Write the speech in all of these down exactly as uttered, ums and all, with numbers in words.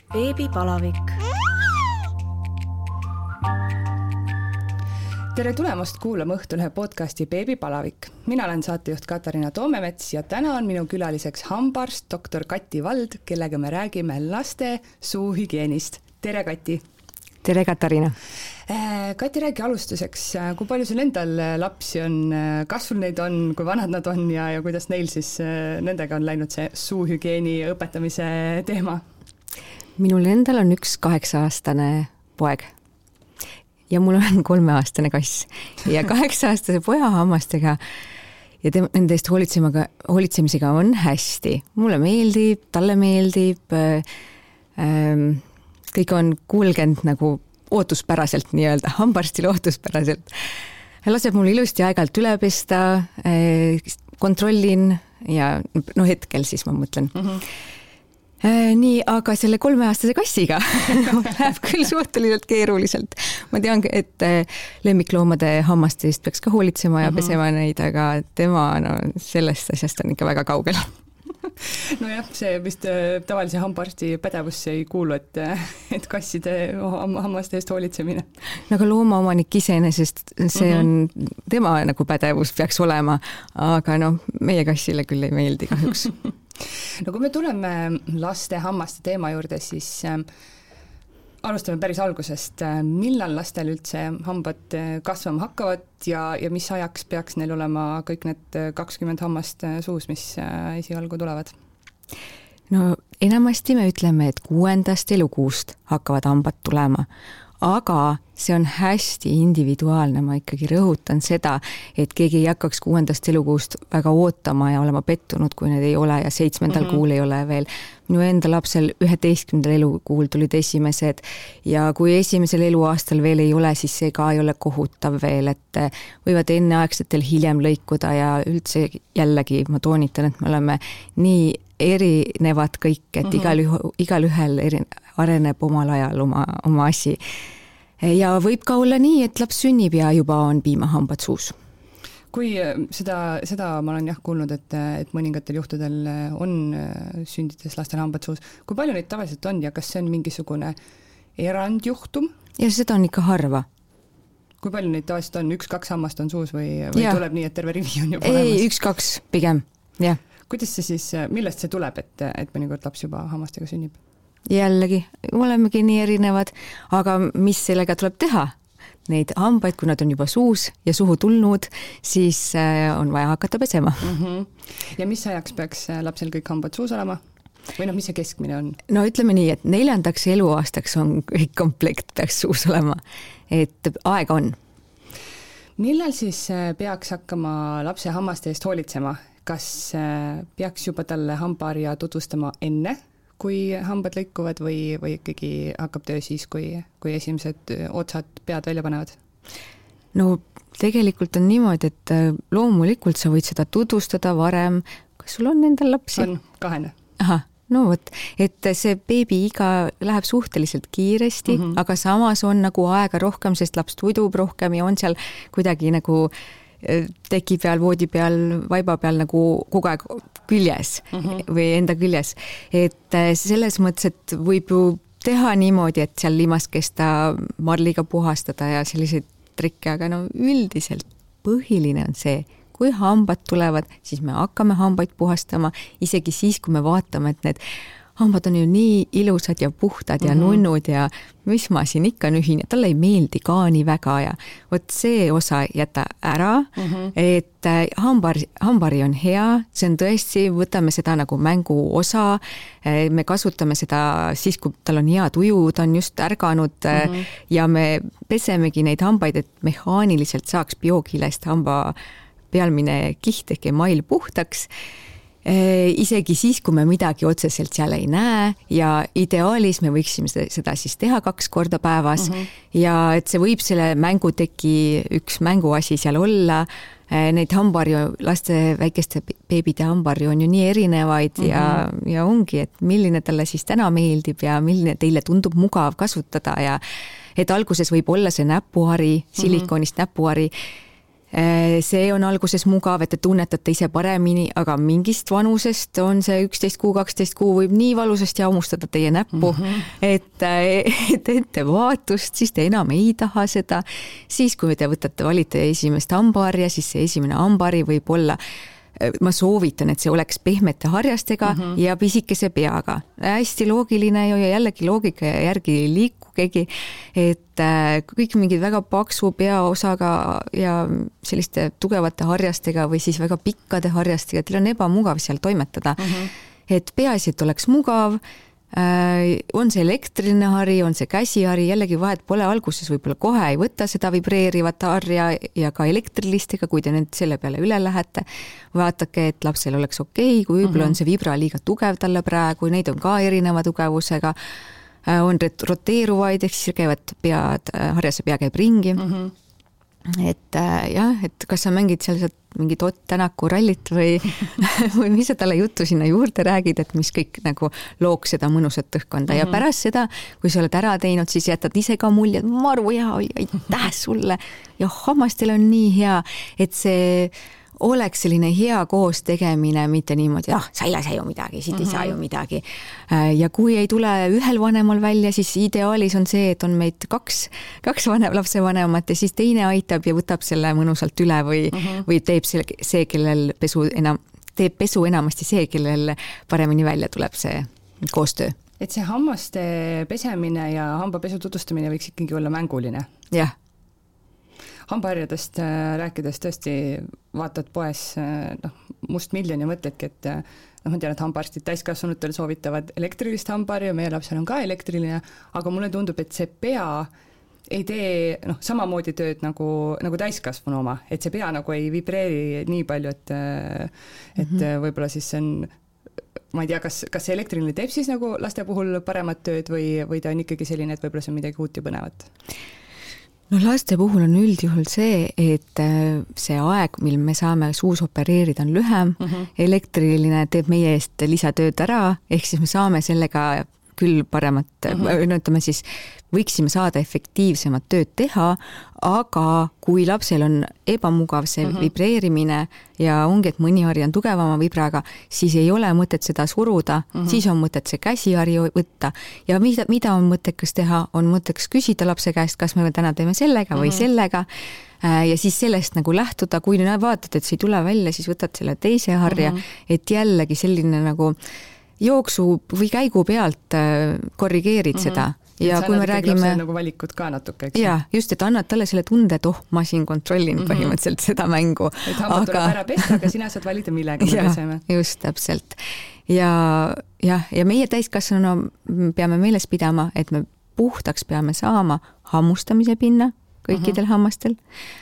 Beebipalavik. Tere tulemast kuulama Õhtulehe podcasti Beebipalavik. Mina olen saatejuht Katariina Toomemets ja täna on minu külaliseks hambaarst doktor Kati Vald, kellega me räägime laste suuhügienist. Tere, Kati! Tere, Katariina! Kati, räägi alustuseks, kui palju sul endal lapsi on, kas sul neid on, kui vanad nad on ja, ja kuidas neil siis nendega on läinud see suuhügieeni õpetamise teema? Minul endal on üks kaheksa-aastane poeg ja mul on kolmeaastane kass ja kaheksa-aastase poja hammastega ja te, nende eest hoolitsemisega on hästi. Mulle meeldib, talle meeldib, ähm, kõik on kulgenud nagu ootuspäraselt nii-öelda, hambaarstile ootuspäraselt. Laseb mul ilusti aeg-ajalt üle pesta, kontrollin ja no hetkel siis ma mõtlen. Mm-hmm. Nii, aga selle kolmeaastase kassiga läheb küll suhteliselt keeruliselt. Ma tean, et lemmikloomade hammaste eest peaks ka hoolitsema ja pesema neid, aga tema no, sellest asjast on ikka väga kaugel. No jah, see vist tavalise hambaarsti pädevusse ei kuulu, et, et kasside hammaste eest hoolitsemine. No aga loomaomanik iseenesest, see on tema nagu pädevus peaks olema, aga no meie kassile küll ei meeldi kahjuks. No kui me tuleme laste hammaste teema juurde, siis äh, alustame päris algusest. Millal lastel üldse hambad kasvama hakkavad ja, ja mis ajaks peaks neil olema kõik need kakskümmend hammast suus, mis esialgu tulevad? No enamasti me ütleme, et kuuendast elukuust hakkavad hambad tulema, aga see on hästi individuaalne, ma ikkagi rõhutan seda, et keegi ei hakkaks kuuendast elukuust väga ootama ja olema pettunud, kui need ei ole ja seitsmendal mm-hmm. kuul ei ole veel. Minu enda lapsel üheteistkümnendal elukuul tulid esimesed ja kui esimesel eluaastal veel ei ole, siis see ka ei ole kohutav veel, et võivad enneaegsetel hiljem lõikuda ja üldse jällegi ma toonitan, et me oleme nii erinevad kõik, et mm-hmm. igal, üh- igal ühel eri- areneb omal ajal oma, oma asi. Ja võib ka olla nii, et laps sünnib ja juba on piimahambad suus. Kui seda, seda ma olen jah kuulnud, et, et mõningatel juhtudel on sündides lastel hambad suus. Kui palju neid tavaliselt on ja kas see on mingisugune erandjuhtum? Ja seda on ikka harva. Kui palju neid tavaliselt on? Üks-kaks hammast on suus või, või tuleb nii, et terve rivi on juba ei, olemas? Ei, üks-kaks pigem, jah. Kuidas see siis, millest see tuleb, et, et mõnikord laps juba hammastega sünnib? Jällegi, olemegi nii erinevad, aga mis sellega tuleb teha? Neid hambaid, kui nad on juba suus ja suhu tulnud, siis on vaja hakata pesema. Mm-hmm. Ja mis ajaks peaks lapsel kõik hambad suus olema? Või noh, mis see keskmine on? No ütleme nii, et neljandaks eluaastaks on kõik komplekt peaks suus olema, et aega on. Millal siis peaks hakkama lapse hammaste eest hoolitsema? Kas peaks juba talle hambaarja tutvustama enne, kui hambad lõikuvad või, või ikkagi hakkab töö siis, kui, kui esimesed otsad pead välja panevad? No tegelikult on niimoodi, et loomulikult sa võid seda tutvustada varem. Kas sul on endal lapsi? On, kahene. Aha, no võt, et see beebi iga läheb suhteliselt kiiresti, mm-hmm. aga samas on nagu aega rohkem, sest laps tudub rohkem ja on seal kuidagi nagu teki peal, voodi peal, vaiba peal nagu kogu aeg küljes mm-hmm. või enda küljes. Et selles mõttes, et võib ju teha niimoodi, et seal limaskesta marliga puhastada ja selliseid trikke, aga no üldiselt põhiline on see, kui hambad tulevad, siis me hakkame hambaid puhastama, isegi siis, kui me vaatame, et need hambad on ju nii ilusad ja puhtad ja mm-hmm. nunnud ja mis ma siin ikka nühin ja talle ei meeldi ka nii väga ja võt see osa jäta ära, mm-hmm. et hambar, hambari on hea, see on tõesti, võtame seda nagu mängu osa, me kasutame seda siis, kui tal on hea tuju, ta on just ärganud mm-hmm. ja me pesemegi neid hambaid, et mehaaniliselt saaks biokilest hamba pealmine kiht ehk email puhtaks. Isegi siis, kui me midagi otseselt seal ei näe ja ideaalis me võiksime seda siis teha kaks korda päevas mm-hmm. ja et see võib selle mänguteki üks mänguasi seal olla. Neid hambarju, laste väikeste beebide hambarju on ju nii erinevaid mm-hmm. ja, ja ongi, et milline talle siis täna meeldib ja milline teile tundub mugav kasutada ja et alguses võib olla see näpuhari, silikoonist mm-hmm. näpuhari. see on alguses mugav, et te tunnetate ise paremini, aga mingist vanusest on see üksteist kuu, kaksteist kuu võib nii valusasti hammustada teie näppu, mm-hmm. et, et teete vaatust, siis te enam ei taha seda. Siis, kui te võtate, valite esimest hambaharja, siis see esimene hambahari võib olla, ma soovitan, et see oleks pehmete harjastega mm-hmm. ja pisikese peaga. Hästi loogiline ja jällegi loogika järgi liikugegi, et kõik mingid väga paksu peaosaga ja selliste tugevate harjastega või siis väga pikkade harjastega, teil on ebamugav seal toimetada. Mm-hmm. Et peaasi, et oleks mugav, on see elektriline hari, on see käsihari, jällegi vahet pole, alguses võib-olla kohe ei võta seda vibreerivat harja ja ka elektrilistega, kui te nüüd selle peale üle lähete, vaatake, et lapsel oleks okei, kui võib-olla on see vibra liiga tugev talle praegu, neid on ka erineva tugevusega, on roteeruvaid, ehk siis käivad pead, harjase pea käib ringi. Mm-hmm. Et jah, et kas sa mängid seal mingit Ott Tänaku rallit või, või mis sa talle juttu sinna juurde räägid, et mis kõik nagu looks seda mõnusat õhkkonda mm-hmm. ja pärast seda, kui sa oled ära teinud, siis jätad ise ka mulje, et maru hea oli, aitäh sulle ja hammastel on nii hea, et see oleks selline hea koos tegemine, mitte niimoodi, ah, sa ei lase ju midagi, siit mm-hmm. ei saa ju midagi. Ja kui ei tule ühel vanemal välja, siis ideaalis on see, et on meid kaks, kaks vanem, lapse vanemat ja siis teine aitab ja võtab selle mõnusalt üle või, mm-hmm. või teeb see, see, kellel pesu enam, teeb pesu enamasti see, kellel paremini välja tuleb see koostöö. Et see hammaste pesemine ja hambapesu tutvustamine võiks ikkagi olla mänguline. Jah. Hambaharjadest rääkides tõesti vaatad poes noh, must miljon ja mõtledki, et noh, ma tean, et hambaarstid täiskasvanutel soovitavad elektrilist hambaharja, meie lapsel on ka elektriline, aga mulle tundub, et see pea ei tee noh, samamoodi tööd nagu, nagu täiskasvanu oma, et see pea nagu ei vibreeri nii palju, et, et mm-hmm. võib-olla siis see on, ma ei tea, kas, kas see elektriline teeb siis nagu laste puhul paremat tööd või, või ta on ikkagi selline, et võib-olla see on midagi uut ja põnevat? No laste puhul on üldjuhul see, et see aeg, mil me saame suus opereerida, on lühem, mm-hmm. elektriline teeb meie eest lisatööd ära, ehk siis me saame sellega küll paremat, mm-hmm. no ütleme siis, võiksime saada efektiivsemat tööd teha, aga kui lapsel on ebamugav see mm-hmm. vibreerimine ja ongi, et mõni hari on tugevama vibraga, siis ei ole mõtet seda suruda, mm-hmm. siis on mõtet see käsihari võtta ja mida, mida on mõttekas teha, on mõttekas küsida lapse käest, kas me täna teeme sellega mm-hmm. või sellega ja siis sellest nagu lähtuda, kui vaatad, et see ei tule välja, siis võtad selle teise harja, mm-hmm. et jällegi selline nagu jooksu või käigu pealt korrigeerid mm-hmm. seda. Ja kui me räägime nagu valikut ka natuke, eks? Jaa, just, et annad talle selle tunde, et oh, ma siin kontrollin mm-hmm. põhimõtteliselt seda mängu. Et hambad aga... tuleb ära pesta, aga sina saad valida, millega me peseme. Just, täpselt. Ja, ja, ja meie täiskasvanuna peame meeles pidama, et me puhtaks peame saama hammustamise pinna kõikidel mm-hmm. hammastel,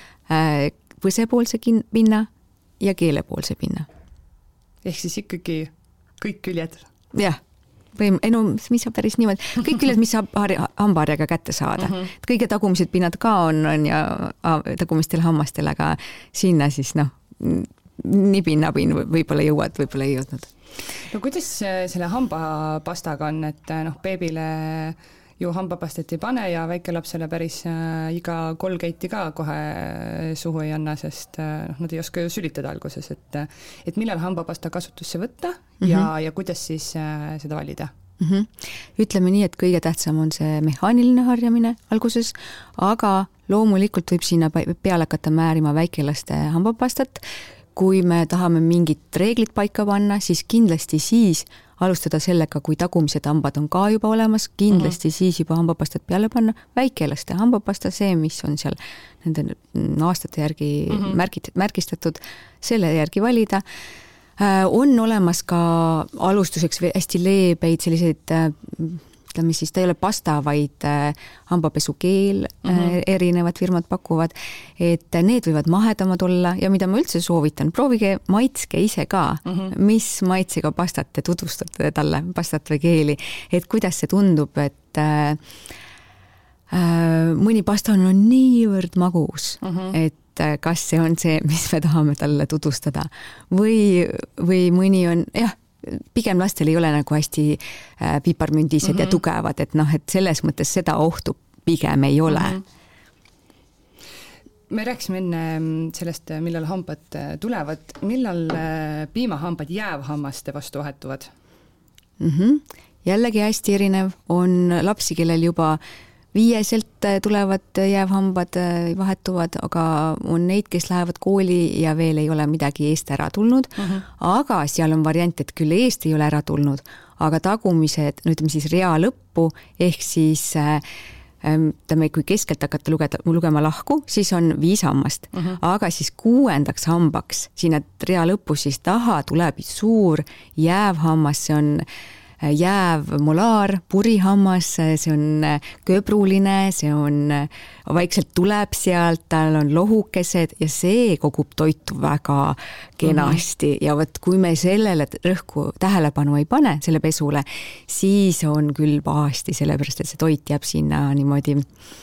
põsepoolse pinna ja keelepoolse pinna. Ehk siis ikkagi kõik küljed? Jah. Või ei no, mis sa päris niimoodi, kõik küljed, mis saab hambaharjaga kätte saada. Mm-hmm. Kõige tagumised pinnad ka on, on ja tagumistel hammastel, aga sinna siis noh, nipin-nabin võib-olla jõuad, võib-olla ei jõudnud. No kuidas selle hambapastaga on, et noh, beebile ju hambapastet ei pane ja väikelapsele päris äh, iga kolgeiti ka kohe suhu ei anna, sest äh, nad ei oska ju sülitada alguses, et, et millal hambapasta kasutusse võtta mm-hmm. ja, ja kuidas siis äh, seda valida? Mm-hmm. Ütleme nii, et kõige tähtsam on see mehaaniline harjamine alguses, aga loomulikult võib sinna peale hakata määrima väikelaste hambapastat. Kui me tahame mingit reeglit paika panna, siis kindlasti siis alustada sellega, kui tagumised hambad on ka juba olemas, kindlasti mm-hmm. siis juba hambapastat peale panna, väikelaste hambapasta, see, mis on seal nende aastate järgi mm-hmm. märgit, märgistatud, selle järgi valida. On olemas ka alustuseks hästi leebeid selliseid, ütleme siis, ta ei ole pasta, vaid hambapesukeel mm-hmm. erinevad firmad pakuvad, et need võivad mahedamad olla ja mida ma üldse soovitan, proovige maitske ise ka, mm-hmm. mis maitsega pastat te tutvustate talle, pastat või keeli, et kuidas see tundub, et äh, mõni pasta on, on niivõrd magus, mm-hmm. et kas see on see, mis me tahame talle tutvustada või, või mõni on, jah, pigem lastel ei ole nagu hästi äh, piparmündised mm-hmm. ja tugevad, et noh, et selles mõttes seda ohtu pigem ei ole. Mm-hmm. me rääkisime enne sellest, millal hambad tulevad, millal piimahambad jäävhammaste vastu vahetuvad? Mm-hmm. Jällegi hästi erinev, on lapsi, kellel juba viieselt tulevad jäävhambad vahetuvad, aga on neid, kes lähevad kooli ja veel ei ole midagi eest ära tulnud, mm-hmm. aga seal on variant, et küll eest ei ole ära tulnud, aga tagumised, no ütleme siis rea lõppu, ehk siis Täme, kui keskelt hakata lugeda, lugema lahku, siis on viis hammast, uh-huh. aga siis kuuendaks hambaks, sinna rea lõpus siis taha tuleb suur jäävhammas, see on jääv molaar, purihammas, see on köbruline, see on, vaikselt tuleb sealt, tal on lohukesed ja see kogub toitu väga kenasti mm-hmm. ja võt, kui me sellele rõhku tähelepanu ei pane, selle pesule, siis on küll pahasti, sellepärast et see toit jääb sinna niimoodi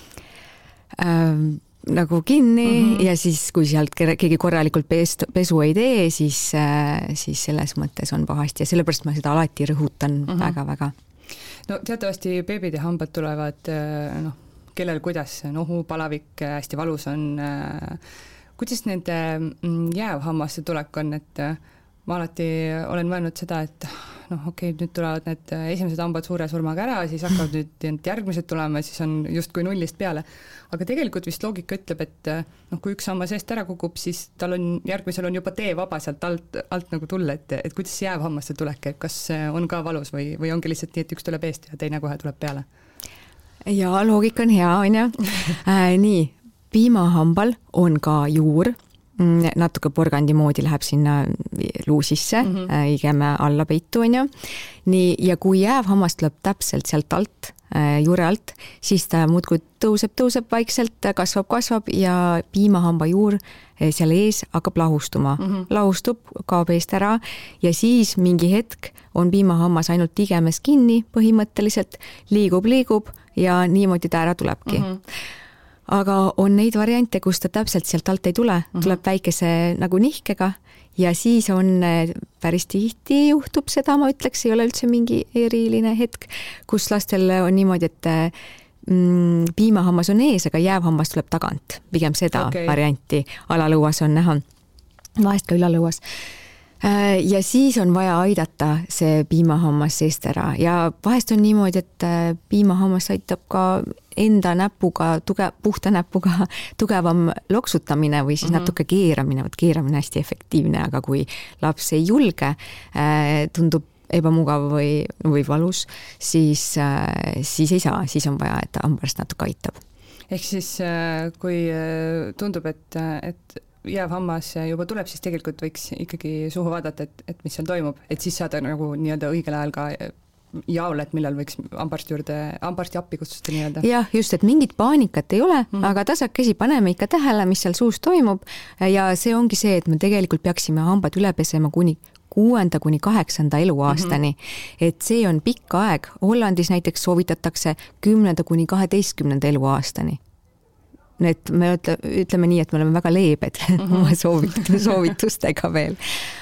äh, nagu kinni mm-hmm. ja siis, kui sealt keegi korralikult pest, pesu ei tee, siis, siis selles mõttes on pahasti ja sellepärast ma seda alati rõhutan mm-hmm. väga-väga. No teatavasti beebide hambad tulevad, noh, kellel kuidas, nohu, palavik, hästi valus on. Kuidas nende jäävhammaste tulek on, et ma alati olen mõelnud seda, et noh, okei, okay, nüüd tulevad need esimesed hambad suure surmaga ära, siis hakkavad nüüd järgmised tulema, siis on justkui nullist peale. Aga tegelikult vist loogika ütleb, et noh, kui üks hammas eest ära kukub, siis tal on, järgmisel on juba tee vaba sealt alt, alt nagu tulla, et, et kuidas jäävhammaste tulek käib, kas on ka valus või, või ongi lihtsalt nii, et üks tuleb eest ja teine kohe tuleb peale? Ja loogika on hea, on ju. Äh, nii, piimahambal on ka juur, natuke porgandi moodi läheb sinna luu sisse mm-hmm. äh, igeme alla peitu, on ju. Nii, ja kui jäävhammas tuleb täpselt sealt alt, äh, juure alt, siis ta muudkui tõuseb, tõuseb vaikselt, kasvab, kasvab ja piimahamba juur äh, seal ees hakkab lahustuma. Mm-hmm. Lahustub, kaob eest ära ja siis mingi hetk on piimahammas ainult igemes kinni põhimõtteliselt, liigub, liigub ja niimoodi ta ära tulebki. Mm-hmm. Aga on neid variante, kus ta täpselt sealt alt ei tule, tuleb uh-huh. väikese nagu nihkega ja siis on päris tihti juhtub seda, ma ütleks, ei ole üldse mingi eriline hetk, kus lastel on niimoodi, et mm, piimahammas on ees, aga jäävhammas tuleb tagant. Pigem seda okay. varianti alalõuas on näha, vahest ka ülalõuas. Ja siis on vaja aidata see piimahammas seest ära ja vahest on niimoodi, et piimahammas aitab ka enda näpuga, tuge, puhta näpuga tugevam loksutamine või siis mm-hmm. natuke keeramine, võt keeramine hästi efektiivne, aga kui laps ei julge, tundub ebamugav või, või valus, siis, siis ei saa, siis on vaja, et hambaarst natuke aitab. Ehk siis kui tundub, et, et jäävhammas juba tuleb, siis tegelikult võiks ikkagi suhu vaadata, et, et mis seal toimub, et siis saada nagu nii-öelda õigel ajal ka jaole, et millal võiks hambaarsti juurde, hambaarsti appi kutsusta nii-öelda. Jah, just, et mingit paanikat ei ole, mm-hmm. aga tasakesi paneme ikka tähele, mis seal suus toimub ja see ongi see, et me tegelikult peaksime hambad üle pesema kuni kuuenda kuni kaheksanda eluaastani. Mm-hmm. Et see on pikk aeg. Hollandis näiteks soovitatakse kümnenda kuni kaheteistkümnenda eluaastani. Et me ütle, ütleme nii, et me oleme väga leebed mm-hmm. oma soovit- soovitustega veel.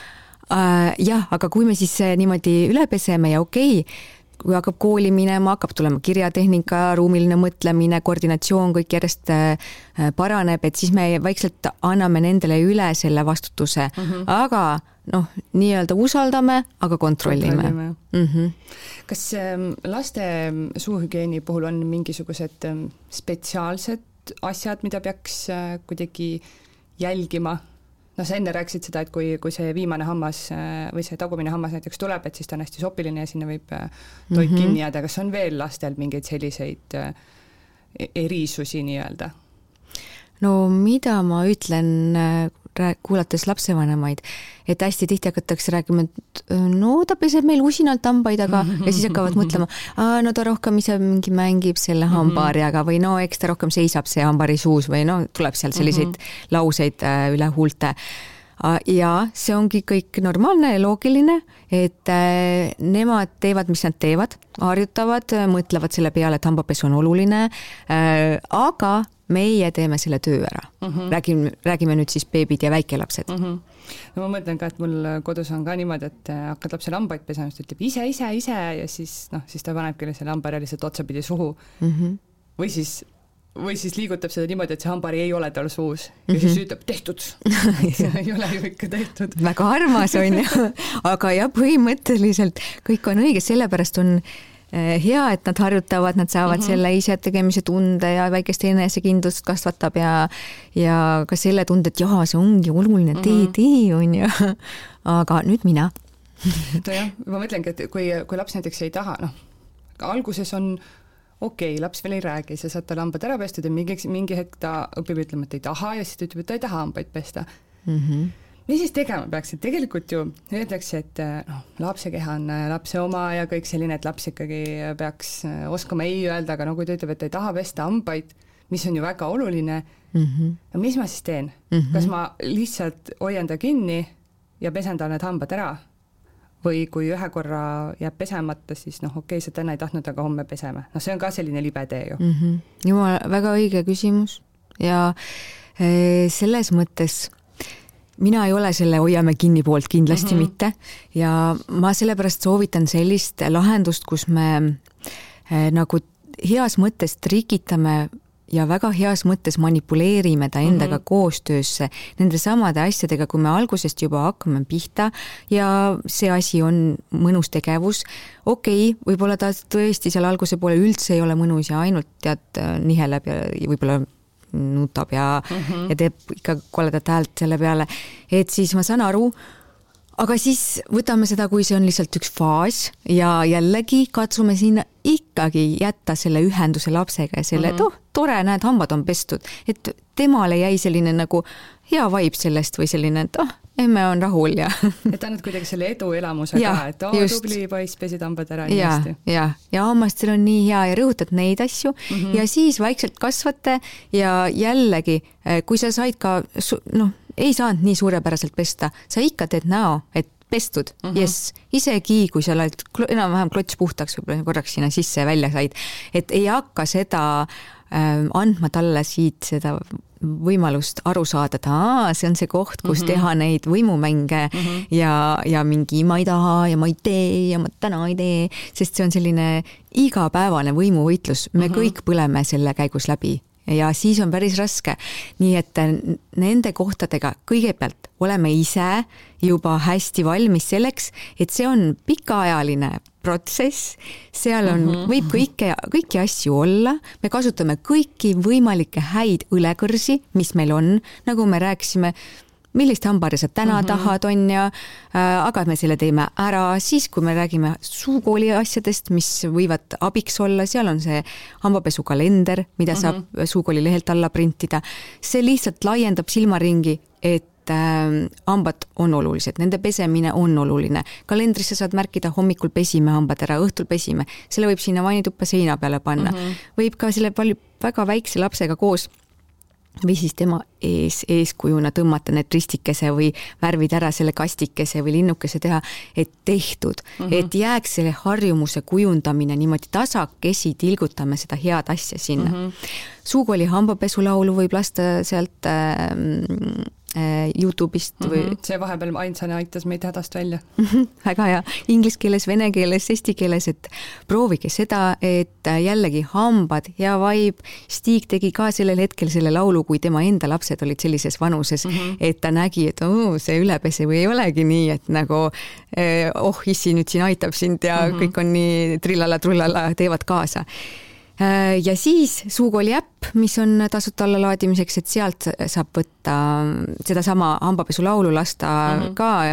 Uh, jah, aga kui me siis niimoodi üle peseme ja okei, kui hakkab kooli minema, hakkab tulema kirjatehnika, ruumiline mõtlemine, koordinatsioon, kõik järjest uh, paraneb, et siis me vaikselt anname nendele üle selle vastutuse, mm-hmm. aga noh, nii-öelda usaldame, aga kontrollime. kontrollime. Mm-hmm. Kas um, laste suuhügieeni puhul on mingisugused um, spetsiaalsed asjad, mida peaks uh, kuidagi jälgima? No sa enne rääkisid seda, et kui, kui see viimane hammas või see tagumine hammas näiteks tuleb, et siis ta on hästi sopiline ja sinna võib toit mm-hmm. kinni jääda. Kas on veel lastel mingeid selliseid erisusi nii-öelda? No mida ma ütlen, kuulates lapsevanemaid, et hästi tihti hakatakse rääkima, et no ta peseb meil usinalt hambaid, aga ja siis hakkavad mõtlema, no ta rohkem ise mingi mängib selle hambaarjaga või no eks ta rohkem seisab see hambari suus või no tuleb seal selliseid mm-hmm. lauseid üle huulte. Ja see ongi kõik normaalne ja loogiline, et nemad teevad, mis nad teevad, harjutavad, mõtlevad selle peale, et hambapesu on oluline, aga meie teeme selle töö ära. Mm-hmm. Räägime, räägime nüüd siis beebid ja väikelapsed. Mm-hmm. No ma mõtlen ka, et mul kodus on ka niimoodi, et hakkad lapsele hambaid pesema, siis ütleb ise, ise, ise ja siis, noh, siis ta panebki selle hambaarja lihtsalt otsapidi suhu. Mm-hmm. Või siis või siis liigutab seda niimoodi, et see hambari ei ole tal suus ja mm -hmm. siis ütleb tehtud. see ei ole ju ikka tehtud. väga armas on ju, aga jah, põhimõtteliselt kõik on õige, sellepärast on hea, et nad harjutavad, nad saavad mm -hmm. selle ise tegemise tunde ja väikest enesekindlust kasvatab ja ja ka selle tunde, et jaa, see ongi oluline, tee, mm -hmm. tee on ju. aga nüüd mina. nojah, ma mõtlengi, et kui, kui laps näiteks ei taha, noh, alguses on okei okay,, laps veel ei räägi, sa saad tal hambad ära pestud ja mingi, mingi hetk ta õpib ütlema, et ei taha ja siis ta ütleb, et ta ei taha hambaid pesta mm. -hmm. mis siis tegema peaks, et tegelikult ju öeldakse, et noh, lapse keha on lapse oma ja kõik selline, et laps ikkagi peaks oskama ei öelda, aga no kui ta ütleb, et ta ei taha pesta hambaid, mis on ju väga oluline mm, -hmm. no mis ma siis teen mm? -hmm. kas ma lihtsalt hoian ta kinni ja pesen tal need hambad ära? Või kui ühe korra jääb pesemata, siis noh, okei okay,, sa täna ei tahtnud, aga homme peseme. No see on ka selline libe tee ju. Mm -hmm. Jumal, väga õige küsimus ja e, selles mõttes mina ei ole selle hoiame kinni poolt kindlasti mm -hmm. mitte ja ma sellepärast soovitan sellist lahendust, kus me e, nagu heas mõttes trikitame ja väga heas mõttes manipuleerime ta endaga mm -hmm. koostöösse nende samade asjadega, kui me algusest juba hakkame pihta ja see asi on mõnus tegevus. Okei okay,, võib-olla ta tõesti seal alguse poole üldse ei ole mõnus ja ainult tead niheleb ja võib-olla nutab ja, mm -hmm. ja teeb ikka koledat häält selle peale, et siis ma saan aru, aga siis võtame seda, kui see on lihtsalt üks faas ja jällegi katsume sinna ikkagi jätta selle ühenduse lapsega ja selle, mm -hmm. et oh, tore, näed, hambad on pestud, et temale jäi selline nagu hea vibe sellest või selline, et oh, emme on rahul ja et annad kuidagi selle eduelamuse ja, ka, et oh, tubli poiss, pesid hambad ära nii ja, hästi. Ja, ja hammastel on nii hea ja rõhutad neid asju mm -hmm. ja siis vaikselt kasvate ja jällegi, kui sa said ka, noh, ei saanud nii suurepäraselt pesta, sa ikka teed näo, et pestud, mm -hmm. yes, isegi kui sa oled enam-vähem klots puhtaks võib-olla korraks sinna sisse ja välja said, et ei hakka seda äh, andma talle siit seda võimalust aru saada, et aa, see on see koht, kus mm -hmm. teha neid võimumänge mm -hmm. ja, ja mingi ma ei taha ja ma ei tee ja ma täna ei tee, sest see on selline igapäevane võimuvõitlus, me mm -hmm. kõik põleme selle käigus läbi. Ja siis on päris raske. Nii et nende kohtadega kõigepealt oleme ise juba hästi valmis selleks, et see on pikaajaline protsess, seal on, mm-hmm. võib kõike, kõiki asju olla, me kasutame kõiki võimalikke häid õlekõrsi, mis meil on, nagu me rääkisime, millist hambari sa täna mm-hmm. tahad, on ja äh, aga me selle teeme ära, siis kui me räägime suukooli asjadest, mis võivad abiks olla, seal on see hambapesukalender, mida mm-hmm. saab suukooli lehelt alla printida. See lihtsalt laiendab silmaringi, et äh, hambad on olulised, nende pesemine on oluline. Kalendrisse saad märkida, hommikul pesime hambad ära, õhtul pesime. Selle võib sinna vainituppa seina peale panna. Mm-hmm. Võib ka selle palju väga väikse lapsega koos või siis tema ees, eeskujuna tõmmata need ristikese või värvid ära selle kastikese või linnukese teha, et tehtud, mm -hmm. et jääks selle harjumuse kujundamine niimoodi tasakesi, tilgutame seda head asja sinna. Mm -hmm. Suukooli hambapesulaulu võib lasta sealt äh, YouTube'ist või mm -hmm. see vahepeal ainsana aitas meid hädast välja. Väga hea, inglise keeles, vene keeles, eesti keeles, et proovige seda, et jällegi hambad, hea vibe. Stig tegi ka sellel hetkel selle laulu, kui tema enda lapsed olid sellises vanuses, mm -hmm. et ta nägi, et oh, see ülepese või ei olegi nii, et nagu oh, issi nüüd siin aitab sind ja mm -hmm. kõik on nii trillala-trullala, teevad kaasa. Ja siis Suukooli äpp, mis on tasuta allalaadimiseks, et sealt saab võtta seda sama hambapesulaulu lasta mm -hmm. ka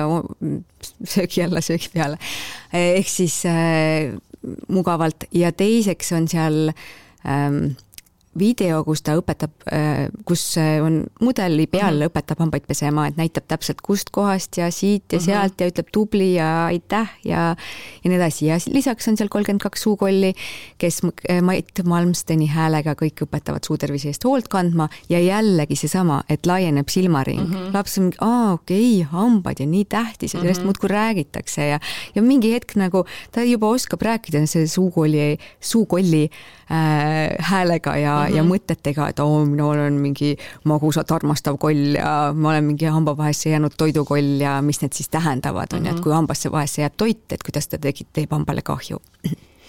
söögi alla, söögi peale. Ehk siis äh, mugavalt ja teiseks on seal ähm, video, kus ta õpetab, kus on mudeli peal mm -hmm. õpetab hambaid pesema, et näitab täpselt kust kohast ja siit ja mm -hmm. sealt ja ütleb tubli ja aitäh ja, ja nii edasi. Ja lisaks on seal kolmkümmend kaks suukolli, kes Mait Malmsteni häälega kõik õpetavad suutervise eest hoolt kandma ja jällegi seesama, et laieneb silmaring. Mm -hmm. Laps on, aa okei, okay, hambad ja nii tähtis ja sellest mm -hmm. muudkui räägitakse ja, ja mingi hetk nagu ta juba oskab rääkida see suukolli, suukolli äh, häälega ja mm-hmm. ja mõtetega, et oo, mina olen mingi magusat armastav koll ja ma olen mingi hambavahesse jäänud toidukoll ja mis need siis tähendavad, on mm-hmm. ju, et kui hambasse vahesse jääb toit, et kuidas ta tegi, teeb hambale kahju.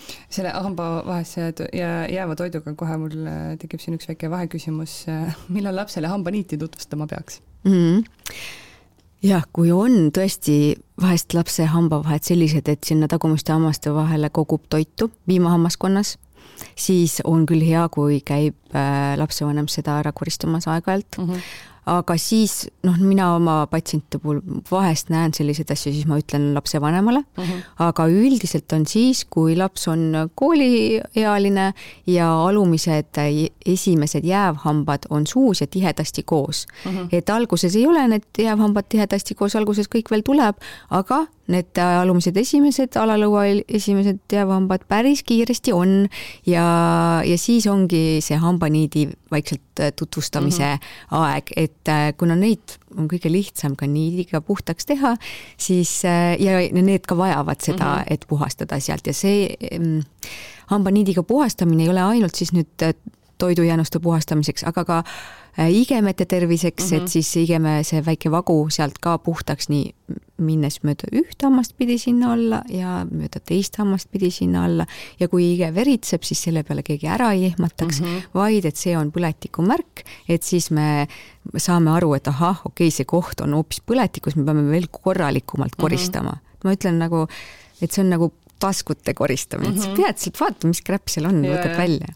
selle hamba vahesse ja jääva toiduga kohe mul tekib siin üks väike vaheküsimus, millal lapsele hambaniiti tutvustama peaks? Mm-hmm. Jah, kui on tõesti vahest lapse hambavahed sellised, et sinna tagumiste hammaste vahele kogub toitu piimahammaskonnas, siis on küll hea, kui käib lapsevanem seda ära koristamas aeg-ajalt. Mm-hmm. Aga siis, noh, mina oma patsiente puhul vahest näen selliseid asju, siis ma ütlen lapsevanemale, uh-huh. aga üldiselt on siis, kui laps on kooliealine ja alumised esimesed jäävhambad on suus ja tihedasti koos. Uh-huh. Et alguses ei ole need jäävhambad tihedasti koos, alguses kõik veel tuleb, aga need alumised esimesed, alalõua esimesed jäävhambad päris kiiresti on ja, ja siis ongi see hambaniidi vaikselt tutvustamise mm-hmm. aeg, et kuna neid on kõige lihtsam ka niidiga puhtaks teha, siis ja need ka vajavad seda, mm-hmm. et puhastada sealt ja see hambaniidiga puhastamine ei ole ainult siis nüüd toidujäänuste puhastamiseks, aga ka igemete terviseks, mm-hmm. et siis igeme see väike vagu sealt ka puhtaks nii minnes mööda üht hammast pidi sinna alla ja mööda teist hammast pidi sinna alla ja kui ige veritseb, siis selle peale keegi ära ei ehmataks, mm-hmm. vaid et see on põletiku märk, et siis me saame aru, et ahah, okei, see koht on hoopis põletikus, me peame veel korralikumalt koristama. Mm-hmm. Ma ütlen nagu, et see on nagu taskute koristamine, mm-hmm. et sa tead, siit vaata, mis kräpp seal on, võtad välja.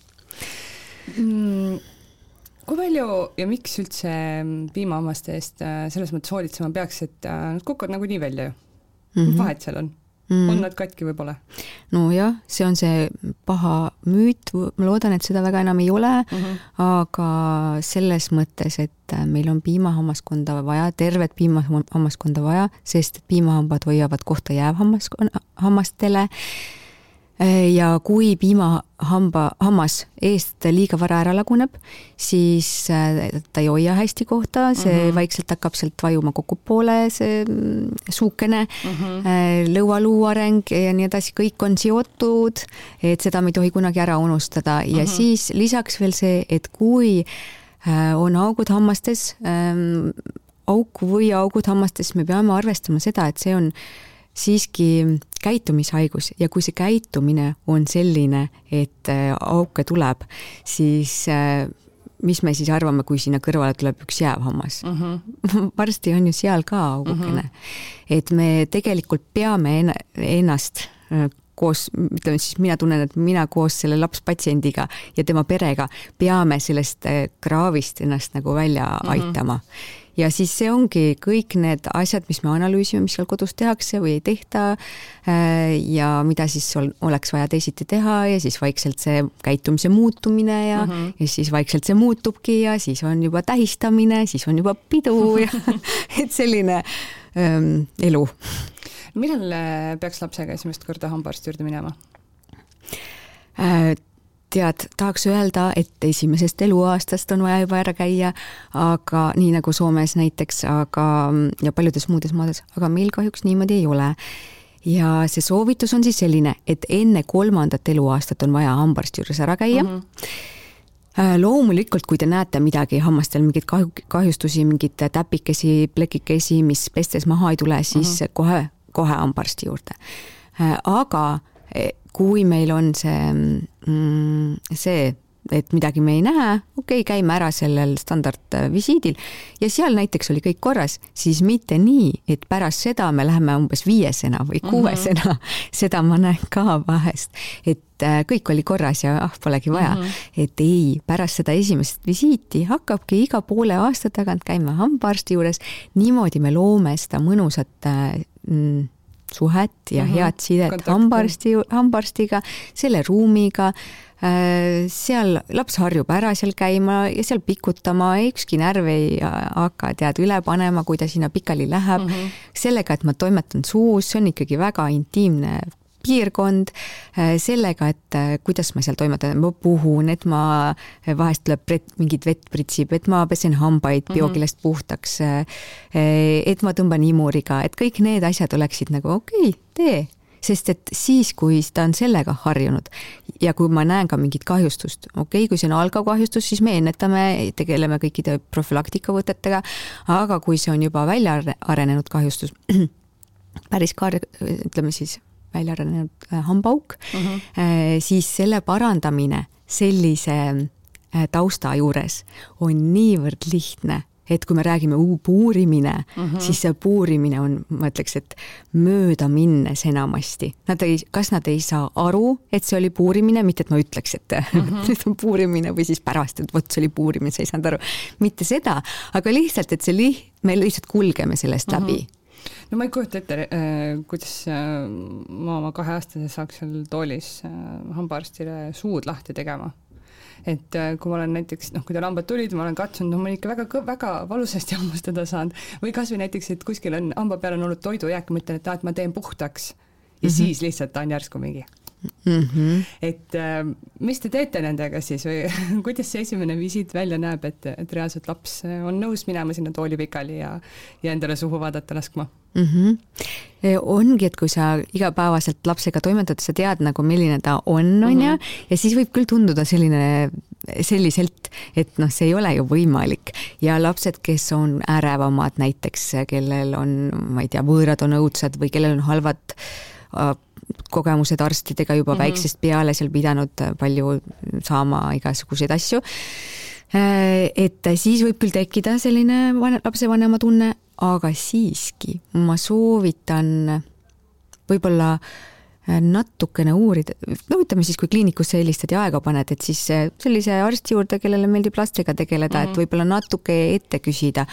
Mm, kui palju ja miks üldse piimahammaste eest selles mõttes hoolitsema peaks, et nad kukuvad nagu nii välja ju? Mm-hmm. Vahet seal on? Mm-hmm. On nad katki või pole? No jah, see on see paha müüt, ma loodan, et seda väga enam ei ole, mm-hmm. aga selles mõttes, et meil on piimahammaskonda vaja, tervet piimahammaskonda vaja, sest piimahambad hoiavad kohta jäävhammastele. Ja kui piimahamba, hammas eest liiga vara ära laguneb, siis ta ei hoia hästi kohta, see mm-hmm. vaikselt hakkab sealt vajuma kokku poole, see suukene, mm-hmm. lõualuu areng ja nii edasi, kõik on seotud, et seda me ei tohi kunagi ära unustada. Ja mm-hmm. siis lisaks veel see, et kui on augud hammastes, auk või augud hammastes, me peame arvestama seda, et see on siiski käitumishaigus ja kui see käitumine on selline, et auke tuleb, siis mis me siis arvame, kui sinna kõrvale tuleb üks jäävhammas? Uh-huh. Varsti on ju seal ka augukene. Uh-huh. Et me tegelikult peame ennast koos, ütleme siis mina tunnen, et mina koos selle lapspatsiendiga ja tema perega peame sellest kraavist ennast nagu välja uh-huh. aitama. Ja siis see ongi kõik need asjad, mis me analüüsime, mis seal kodus tehakse või ei tehta ja mida siis oleks vaja teisiti teha ja siis vaikselt see käitumise muutumine ja, uh-huh. ja siis vaikselt see muutubki ja siis on juba tähistamine, siis on juba pidu ja et selline ähm, elu. Millal peaks lapsega esimest korda hambaarsti juurde minema? Äh, Tead, tahaks öelda, et esimesest eluaastast on vaja juba ära käia, aga nii nagu Soomes näiteks, aga ja paljudes muudes maades, aga meil kahjuks niimoodi ei ole. Ja see soovitus on siis selline, et enne kolmandat eluaastat on vaja hambaarsti juures ära käia. Mm-hmm. Loomulikult, kui te näete midagi hammastel, mingid kahjustusi, mingid täpikesi, plekikesi, mis pestes maha ei tule, siis mm-hmm. kohe, kohe hambaarsti juurde. Aga kui meil on see, see, et midagi me ei näe, okei, okay, käime ära sellel standardvisiidil ja seal näiteks oli kõik korras, siis mitte nii, et pärast seda me läheme umbes viiesena või kuuesena, mm-hmm. seda ma näen ka vahest, et kõik oli korras ja ah, polegi vaja, mm-hmm. et ei, pärast seda esimest visiiti hakkabki iga poole aasta tagant käima hambaarsti juures, niimoodi me loome seda mõnusat mm, suhet ja mm-hmm. head sidet hambaarsti, hambaarstiga, selle ruumiga, seal laps harjub ära seal käima ja seal pikutama, ükski närv ei hakka tead üle panema, kui ta sinna pikali läheb. Mm-hmm. Sellega, et ma toimetan suus, see on ikkagi väga intiimne piirkond, sellega, et kuidas ma seal toimetan, ma puhun, et ma vahest tuleb pret, mingid vett pritsib, et ma pesen hambaid biokilest puhtaks, et ma tõmban imuriga, et kõik need asjad oleksid nagu okei, okay, tee. Sest et siis, kui ta on sellega harjunud ja kui ma näen ka mingit kahjustust, okei, okay, kui see on algakahjustus, siis me ennetame, tegeleme kõikide profülaktikavõtetega, aga kui see on juba välja arenenud kahjustus, päris kaar, ütleme siis välja arenenud hambaauk uh-huh., siis selle parandamine sellise tausta juures on niivõrd lihtne, et kui me räägime uu, puurimine, uh-huh. siis see puurimine on, ma ütleks, et mööda minnes enamasti. Nad ei, kas nad ei saa aru, et see oli puurimine, mitte et ma ütleks, et uh-huh. nüüd on puurimine või siis pärast, et võt, see oli puurimine, sa ei saanud aru. Mitte seda, aga lihtsalt, et see liht, me lihtsalt kulgeme sellest uh-huh. läbi. No ma ei kujuta ette, kuidas ma oma kaheaastase saaks seal toolis hambaarstile suud lahti tegema. Et kui ma olen näiteks, noh, kui ta hambad tulid, ma olen katsunud, no ma olen ikka väga, väga valusasti hammustada saanud. Või kas või näiteks, et kuskil on hamba peal on olnud toidujääk, ma ütlen, et, et ma teen puhtaks ja mm-hmm. siis lihtsalt ta on järsku mingi. Mm-hmm. Et mis te teete nendega siis või kuidas see esimene visiit välja näeb, et, et reaalselt laps on nõus minema sinna tooli pikali ja, ja endale suhu vaadata laskma? Mm-hmm. Ongi, et kui sa igapäevaselt lapsega toimetad, sa tead nagu milline ta on, on mm-hmm. ja, ja siis võib küll tunduda selline, selliselt, et noh, see ei ole ju võimalik ja lapsed, kes on ärevamad näiteks, kellel on, ma ei tea, võõrad on õudsad või kellel on halvad äh, kogemused arstidega juba mm-hmm. väiksest peale seal pidanud palju saama igasuguseid asju, et siis võib küll tekkida selline lapsevanema tunne, aga siiski ma soovitan võib-olla natukene uurida, no ütleme siis, kui kliinikusse helistad ja aega paned, et siis sellise arsti juurde, kellele meeldib lastega tegeleda, mm-hmm. et võib-olla natuke ette küsida.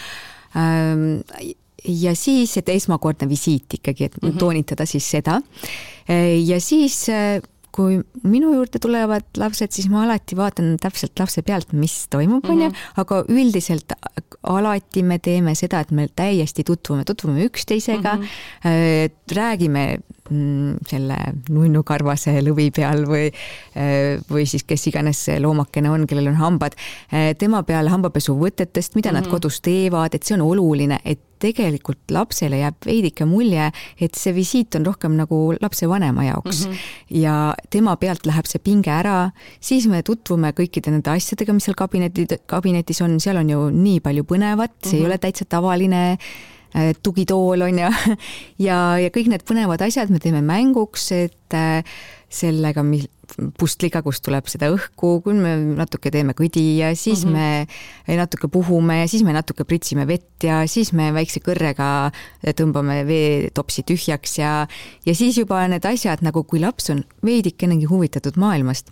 Ja siis, et esmakordne visiit ikkagi, et mm-hmm. toonitada siis seda. Ja siis, kui minu juurde tulevad lapsed, siis ma alati vaatan täpselt lapse pealt, mis toimub, mm-hmm. on, aga üldiselt alati me teeme seda, et me täiesti tutvume, tutvume üksteisega, mm-hmm. räägime selle nunnukarvase lõvi peal või, või siis kes iganes loomakene on, kellel on hambad, tema peal hambapesu võtetest, mida mm-hmm. nad kodus teevad, et see on oluline, et tegelikult lapsele jääb veidike mulje, et see visiit on rohkem nagu lapse vanema jaoks mm-hmm. ja tema pealt läheb see pinge ära, siis me tutvume kõikide nende asjadega, mis seal kabinetis, kabinetis on, seal on ju nii palju põnevat, see mm-hmm. ei ole täitsa tavaline tugitool on ja, ja, ja kõik need põnevad asjad me teeme mänguks, et sellega pustliga, kus tuleb seda õhku, kui me natuke teeme kõdi ja siis mm-hmm. me natuke puhume ja siis me natuke pritsime vett ja siis me väikse kõrrega tõmbame veetopsi tühjaks ja, ja siis juba need asjad, nagu kui laps on veidikenegi huvitatud maailmast,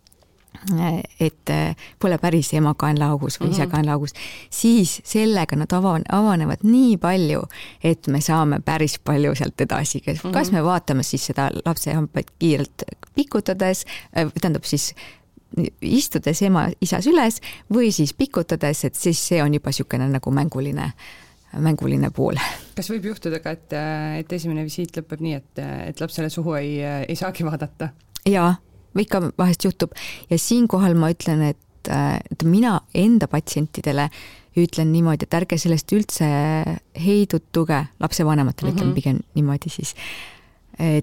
et pole päris ema kaenlaaugus või isa kaenlaaugus, siis sellega nad avanevad nii palju, et me saame päris palju sealt edasi. Kas me vaatame siis seda lapse hambaid kiirelt pikutades, tähendab siis istudes ema isas üles või siis pikutades, et siis see on juba niisugune nagu mänguline, mänguline pool. Kas võib juhtuda ka, et, et esimene visiit lõpeb nii, et, et lapsele suhu ei, ei saagi vaadata? Jaa, ikka vahest juhtub ja siinkohal ma ütlen, et, et mina enda patsientidele ütlen niimoodi, et ärge sellest üldse heidutuge lapsevanematele, mm-hmm. ütlen pigem niimoodi siis, et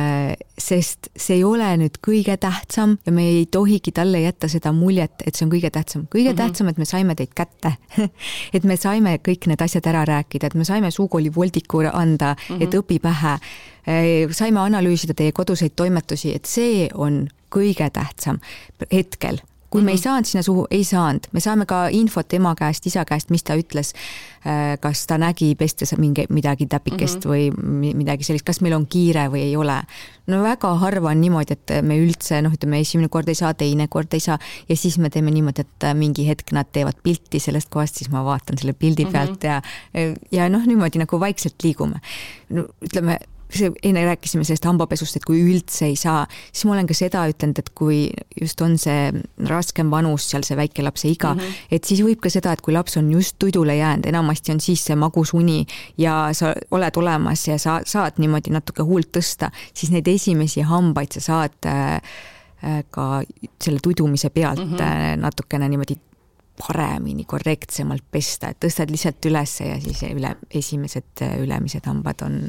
sest see ei ole nüüd kõige tähtsam ja me ei tohigi talle jätta seda muljet, et see on kõige tähtsam. Kõige mm-hmm. tähtsam, et me saime teid kätte, et me saime kõik need asjad ära rääkida, et me saime suukooli voldiku anda, mm-hmm. et õpi pähe, saime analüüsida teie koduseid toimetusi, et see on kõige tähtsam hetkel. Kui me ei saanud sinna suhu, ei saanud. Me saame ka infot ema käest, isa käest, mis ta ütles, kas ta nägi pestes mingi, midagi täpikest mm-hmm. või midagi sellist, kas meil on kiire või ei ole. No väga harva on niimoodi, et me üldse, noh, ütleme, esimene kord ei saa, teine kord ei saa ja siis me teeme niimoodi, et mingi hetk nad teevad pilti sellest kohast, siis ma vaatan selle pildi pealt mm-hmm. ja, ja noh, niimoodi nagu vaikselt liigume. No, ütleme, see, enne rääkisime sellest hambapesust, et kui üldse ei saa, siis ma olen ka seda ütlenud, et kui just on see raskem vanus seal see väike lapse iga, mm-hmm. et siis võib ka seda, et kui laps on just tudule jäänud, enamasti on siis see magus uni ja sa oled olemas ja sa saad niimoodi natuke huult tõsta, siis neid esimesi hambaid sa saad äh, ka selle tudumise pealt mm-hmm. äh, natukene niimoodi paremini, korrektsemalt pesta, et tõstad lihtsalt üles ja siis üle, esimesed ülemised hambad on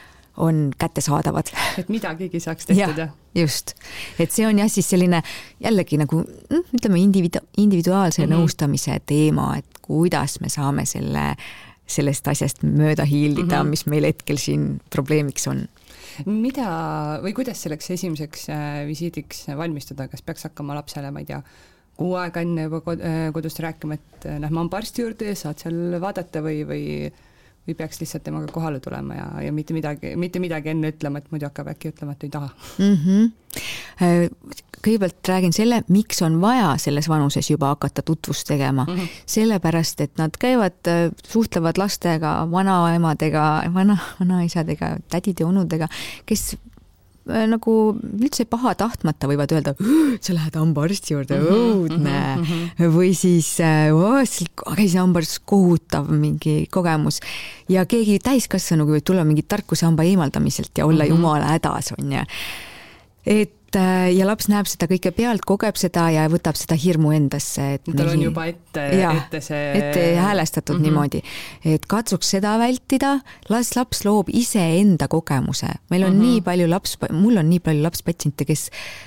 on kättesaadavad. Et midagigi saaks tehtud. Ja, just. Et see on jah siis selline jällegi nagu, ütleme, individu- individuaalse mm-hmm. nõustamise teema, et kuidas me saame selle, sellest asjast mööda hiildida, mm-hmm. mis meil hetkel siin probleemiks on. mida või kuidas selleks esimeseks visiidiks valmistuda, kas peaks hakkama lapsele, ma ei tea, kuu aega enne juba kodust rääkima, et lähme hambaarsti juurde ja saad seal vaadata või, või, või peaks lihtsalt temaga kohale tulema ja, ja mitte midagi, mitte midagi enne ütlema, et muidu hakkab äkki ütlema, et ei taha. Mm-hmm. Kõigepealt räägin selle, miks on vaja selles vanuses juba hakata tutvust tegema. Mm-hmm. Sellepärast, et nad käivad, suhtlevad lastega, vanaemadega, vana, vanaisadega, tädide, onudega, kes nagu üldse paha tahtmata võivad öelda, sa lähed hambaarsti juurde, õudne. Mm-hmm. Või siis oh, käisin hambaarst, kohutav mingi kogemus. Ja keegi täiskasvanuga võib tulla mingi tarkuse hamba eemaldamiselt ja olla mm-hmm. jumala hädas, on ja. Et ja laps näeb seda kõike pealt, kogeb seda ja võtab seda hirmu endasse. Et tal on juba ette, ja, ette see... Ette häälestatud mm-hmm. niimoodi. Et katsuks seda vältida, las laps loob ise enda kogemuse. Meil on mm-hmm. nii palju laps, mul on nii palju lapspatsiente, kes,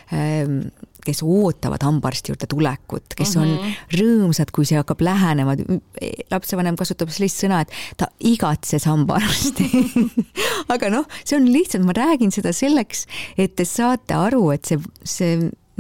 kes ootavad hambaarsti juurde tulekut, kes mm-hmm. on rõõmsad, kui see hakkab lähenema. Lapsevanem kasutab sellist sõna, et ta igatses hambaarsti. Aga noh, see on lihtsalt, ma räägin seda selleks, et te saate aru, et see, see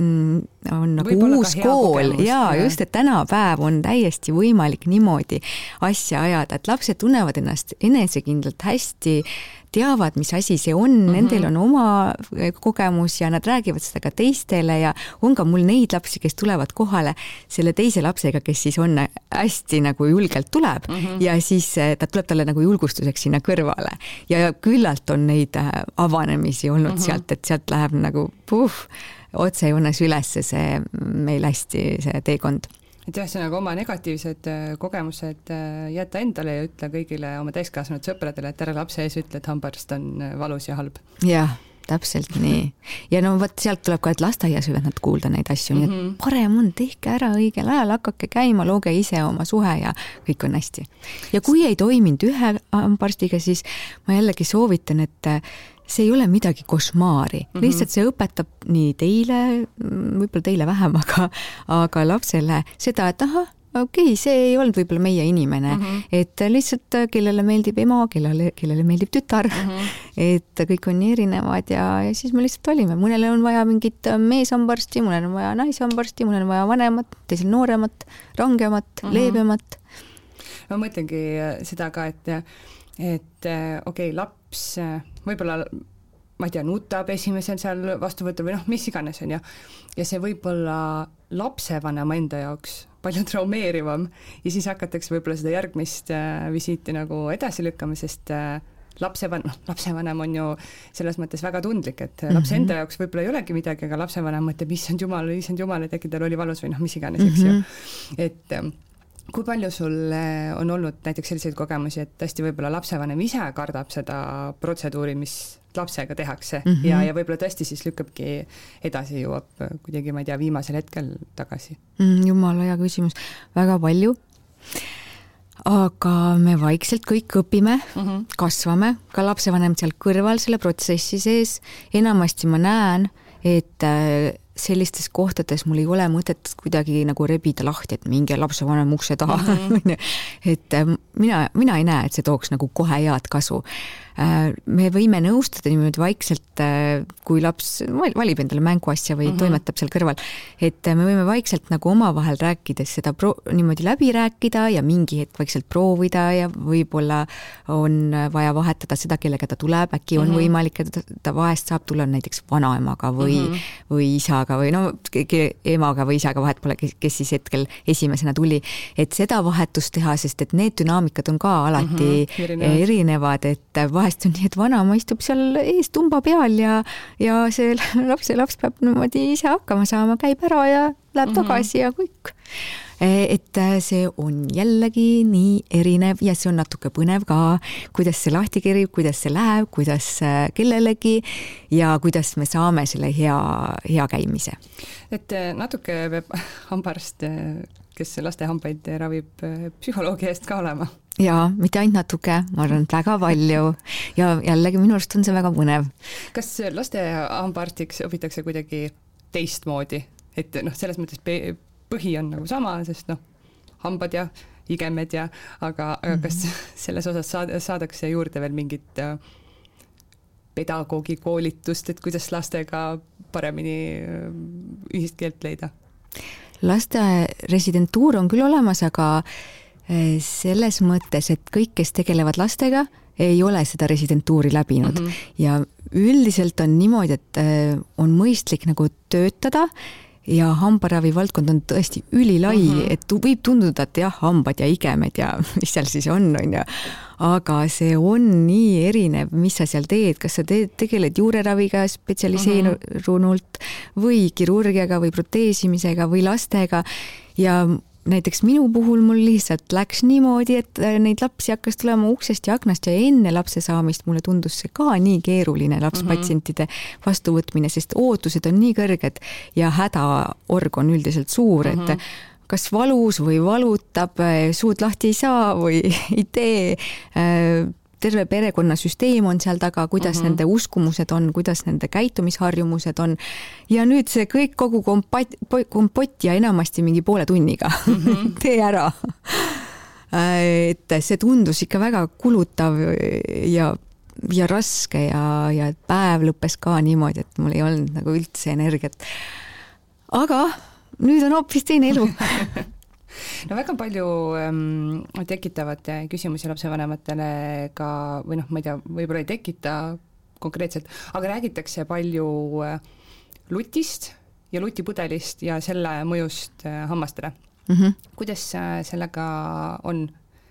on nagu võib uus kool kogemus, ja just, et tänapäev on täiesti võimalik niimoodi asja ajada, et lapsed tunnevad ennast enesekindlalt hästi, teavad, mis asi see on, mm-hmm. nendel on oma kogemus ja nad räägivad seda ka teistele ja on ka mul neid lapsi, kes tulevad kohale selle teise lapsega, kes siis on hästi nagu julgelt tuleb mm-hmm. ja siis ta tuleb talle nagu julgustuseks sinna kõrvale ja küllalt on neid avanemisi olnud mm-hmm. sealt, et sealt läheb nagu puh, otsejoones ülesse see meil hästi see teekond. Et jah, see nagu oma negatiivsed kogemused jätta endale ja ütle kõigile oma täiskasvanud sõpradele, et ära lapse ees ütle, et hambaarst on valus ja halb. Jah, täpselt nii. Ja no võt, sealt tuleb ka, et lasteaias võivad nad kuulda neid asju, mm-hmm. nii et parem on, tehke ära õigel ajal, hakake käima, looge ise oma suhe ja kõik on hästi. Ja kui ei toiminud ühe hambaarstiga, siis ma jällegi soovitan, et see ei ole midagi košmaari. Mm-hmm. Lihtsalt see õpetab nii teile, võib-olla teile vähem, aga, aga lapsele seda, et aha, okei, okay, see ei olnud võib-olla meie inimene. Mm-hmm. Et lihtsalt kellele meeldib ema, kellele, kellele meeldib tütar. Mm-hmm. Et kõik on nii erinevad ja, ja siis me lihtsalt valime. Mõnele on vaja mingit meeshambarsti, mõnele on vaja naishambarsti, mõnele on vaja vanemat, teisel nooremat, rangemat, mm-hmm. leebemat. Ma mõtlengi seda ka, et et okei, okay, laps võib-olla, ma ei tea, nutab esimesel seal vastuvõtul või noh, mis iganes on ja, ja see võib-olla lapsevanema enda jaoks palju traumeerivam ja siis hakatakse võib-olla seda järgmist visiiti nagu edasi lükkama, sest lapsevanem, noh, lapsevanem on ju selles mõttes väga tundlik, et mm-hmm. lapse enda jaoks võib-olla ei olegi midagi, aga lapsevanem mõtleb, issand jumal, issand jumal, et äkki tal oli valus või noh, mis iganes, eks mm-hmm. ju. Et kui palju sul on olnud näiteks selliseid kogemusi, et tõesti võib-olla lapsevanem ise kardab seda protseduuri, mis lapsega tehakse mm-hmm. ja, ja võib-olla tõesti siis lükkabki edasi, jõuab kuidagi, ma ei tea, viimasel hetkel tagasi? Jumala hea küsimus. Väga palju. Aga me vaikselt kõik õpime, mm-hmm. kasvame, ka lapsevanem seal kõrval selle protsessi sees. Enamasti ma näen, et sellistes kohtades mul ei ole mõtet kuidagi nagu rebida lahti, et minge lapsevanem ukse taha. Mm-hmm. et mina, mina ei näe, et see tooks nagu kohe head kasu. Me võime nõustada niimoodi vaikselt, kui laps valib endale mänguasja või mm-hmm. toimetab seal kõrval, et me võime vaikselt nagu omavahel rääkides seda pro- niimoodi läbi rääkida ja mingi hetk vaikselt proovida ja võib-olla on vaja vahetada seda, kellega ta tuleb, äkki on mm-hmm. võimalik, et ta vahest saab tulla näiteks vanaemaga või, mm-hmm. või isaga või no emaga või isaga vahet pole, kes, kes siis hetkel esimesena tuli, et seda vahetust teha, sest et need dünaamikad on ka alati mm-hmm. erinevad. erinevad, et vahest on nii, et vanaema istub seal ees tumba peal ja, ja see lapse laps peab niimoodi ise hakkama saama, käib ära ja läheb mm-hmm. tagasi ja kõik. Et see on jällegi nii erinev ja see on natuke põnev ka, kuidas see lahti kerib, kuidas see läheb, kuidas kellelegi ja kuidas me saame selle hea, hea käimise. Et natuke peab hambaarst, kes laste hambaid ravib, psühholoogi eest ka olema. Jaa, mitte ainult natuke, ma arvan, väga palju ja jällegi minu arust on see väga põnev. Kas laste hambaarstiks õpitakse kuidagi teistmoodi, et noh, selles mõttes põhi on nagu sama, sest noh, hambad ja igemed ja, aga, aga kas selles osas saad, saadakse juurde veel mingit pedagoogi koolitust, et kuidas lastega paremini ühist keelt leida? Laste residentuur on küll olemas, aga selles mõttes, et kõik, kes tegelevad lastega, ei ole seda residentuuri läbinud. Mm -hmm. Ja üldiselt on niimoodi, et on mõistlik nagu töötada ja hambaravi valdkond on tõesti ülilai, mm -hmm. et võib tunduda, et jah, hambad ja igemed ja mis seal siis on, on ja aga see on nii erinev, mis sa seal teed, kas sa teed, tegeled juureraviga spetsialiseerunult või kirurgiaga või proteesimisega või lastega ja näiteks minu puhul mul lihtsalt läks niimoodi, et neid lapsi hakkas tulema uksest ja aknast ja enne lapse saamist mulle tundus see ka nii keeruline lapspatsientide vastuvõtmine, sest ootused on nii kõrged ja hädaorg on üldiselt suur, et kas valus või valutab, suud lahti ei saa või ei tee, terve perekonnasüsteem on seal taga, kuidas uh-huh. nende uskumused on, kuidas nende käitumisharjumused on ja nüüd see kõik kogu kompott, kompott ja enamasti mingi poole tunniga uh-huh. tee ära. Et see tundus ikka väga kulutav ja, ja raske ja, ja päev lõppes ka niimoodi, et mul ei olnud nagu üldse energiat. Aga nüüd on hoopis teine elu. No väga palju ähm, tekitavad küsimusi lapsevanematele ka, või noh, ma ei tea, võib-olla ei tekita konkreetselt, aga räägitakse palju lutist ja lutipudelist ja selle mõjust hammastele. Mm-hmm. Kuidas sellega on?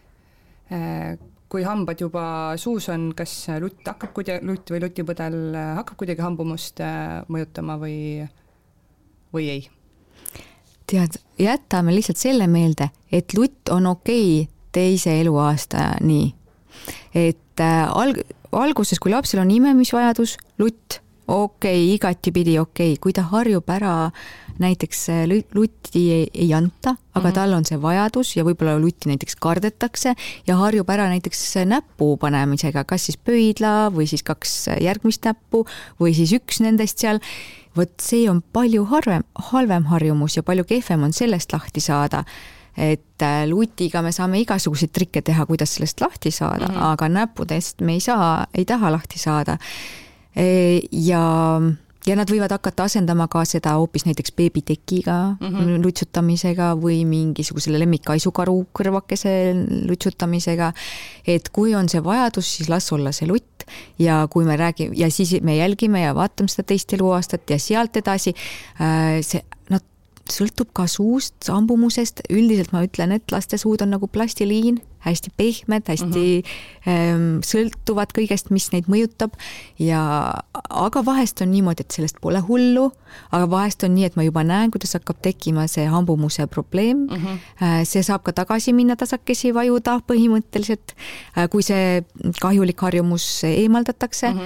Kui hambad juba suus on, kas lutt hakkab kuidagi, lutt või lutipudel hakkab kuidagi hambumust mõjutama või, või ei? Tead, jätame lihtsalt selle meelde, et lutt on okei teise eluaasta nii. Et alg- alguses, kui lapsel on imemisvajadus, lutt okei, igatipidi okei. Kui ta harjub ära, näiteks lutti ei, ei anta, aga mm-hmm. tal on see vajadus ja võib-olla lutti näiteks kardetakse ja harjub ära näiteks näppu panemisega, kas siis pöidla või siis kaks järgmist näppu või siis üks nendest seal. Võt see on palju harvem, halvem harjumus ja palju kehvem on sellest lahti saada. Et lutiga me saame igasuguseid trikke teha, kuidas sellest lahti saada, mm-hmm. aga näppudest me ei saa, ei taha lahti saada. Ja, ja nad võivad hakata asendama ka seda hoopis näiteks beebitekiga mm-hmm. lutsutamisega või mingisugusele lemmikaisukaru kõrvakese lutsutamisega. Et kui on see vajadus, siis las olla see lutt. Ja kui me räägime ja siis me jälgime ja vaatame seda teist eluaastat ja sealt edasi see, nad sõltub ka suust, sambumusest. Üldiselt ma ütlen, et laste suud on nagu plastiliin, hästi pehmed, hästi mm-hmm. sõltuvad kõigest, mis neid mõjutab. Ja, aga vahest on niimoodi, et sellest pole hullu, aga vahest on nii, et ma juba näen, kuidas hakkab tekkima see hambumuse probleem. Mm-hmm. See saab ka tagasi minna tasakesi vajuda põhimõtteliselt, kui see kahjulik harjumus eemaldatakse. Mm-hmm.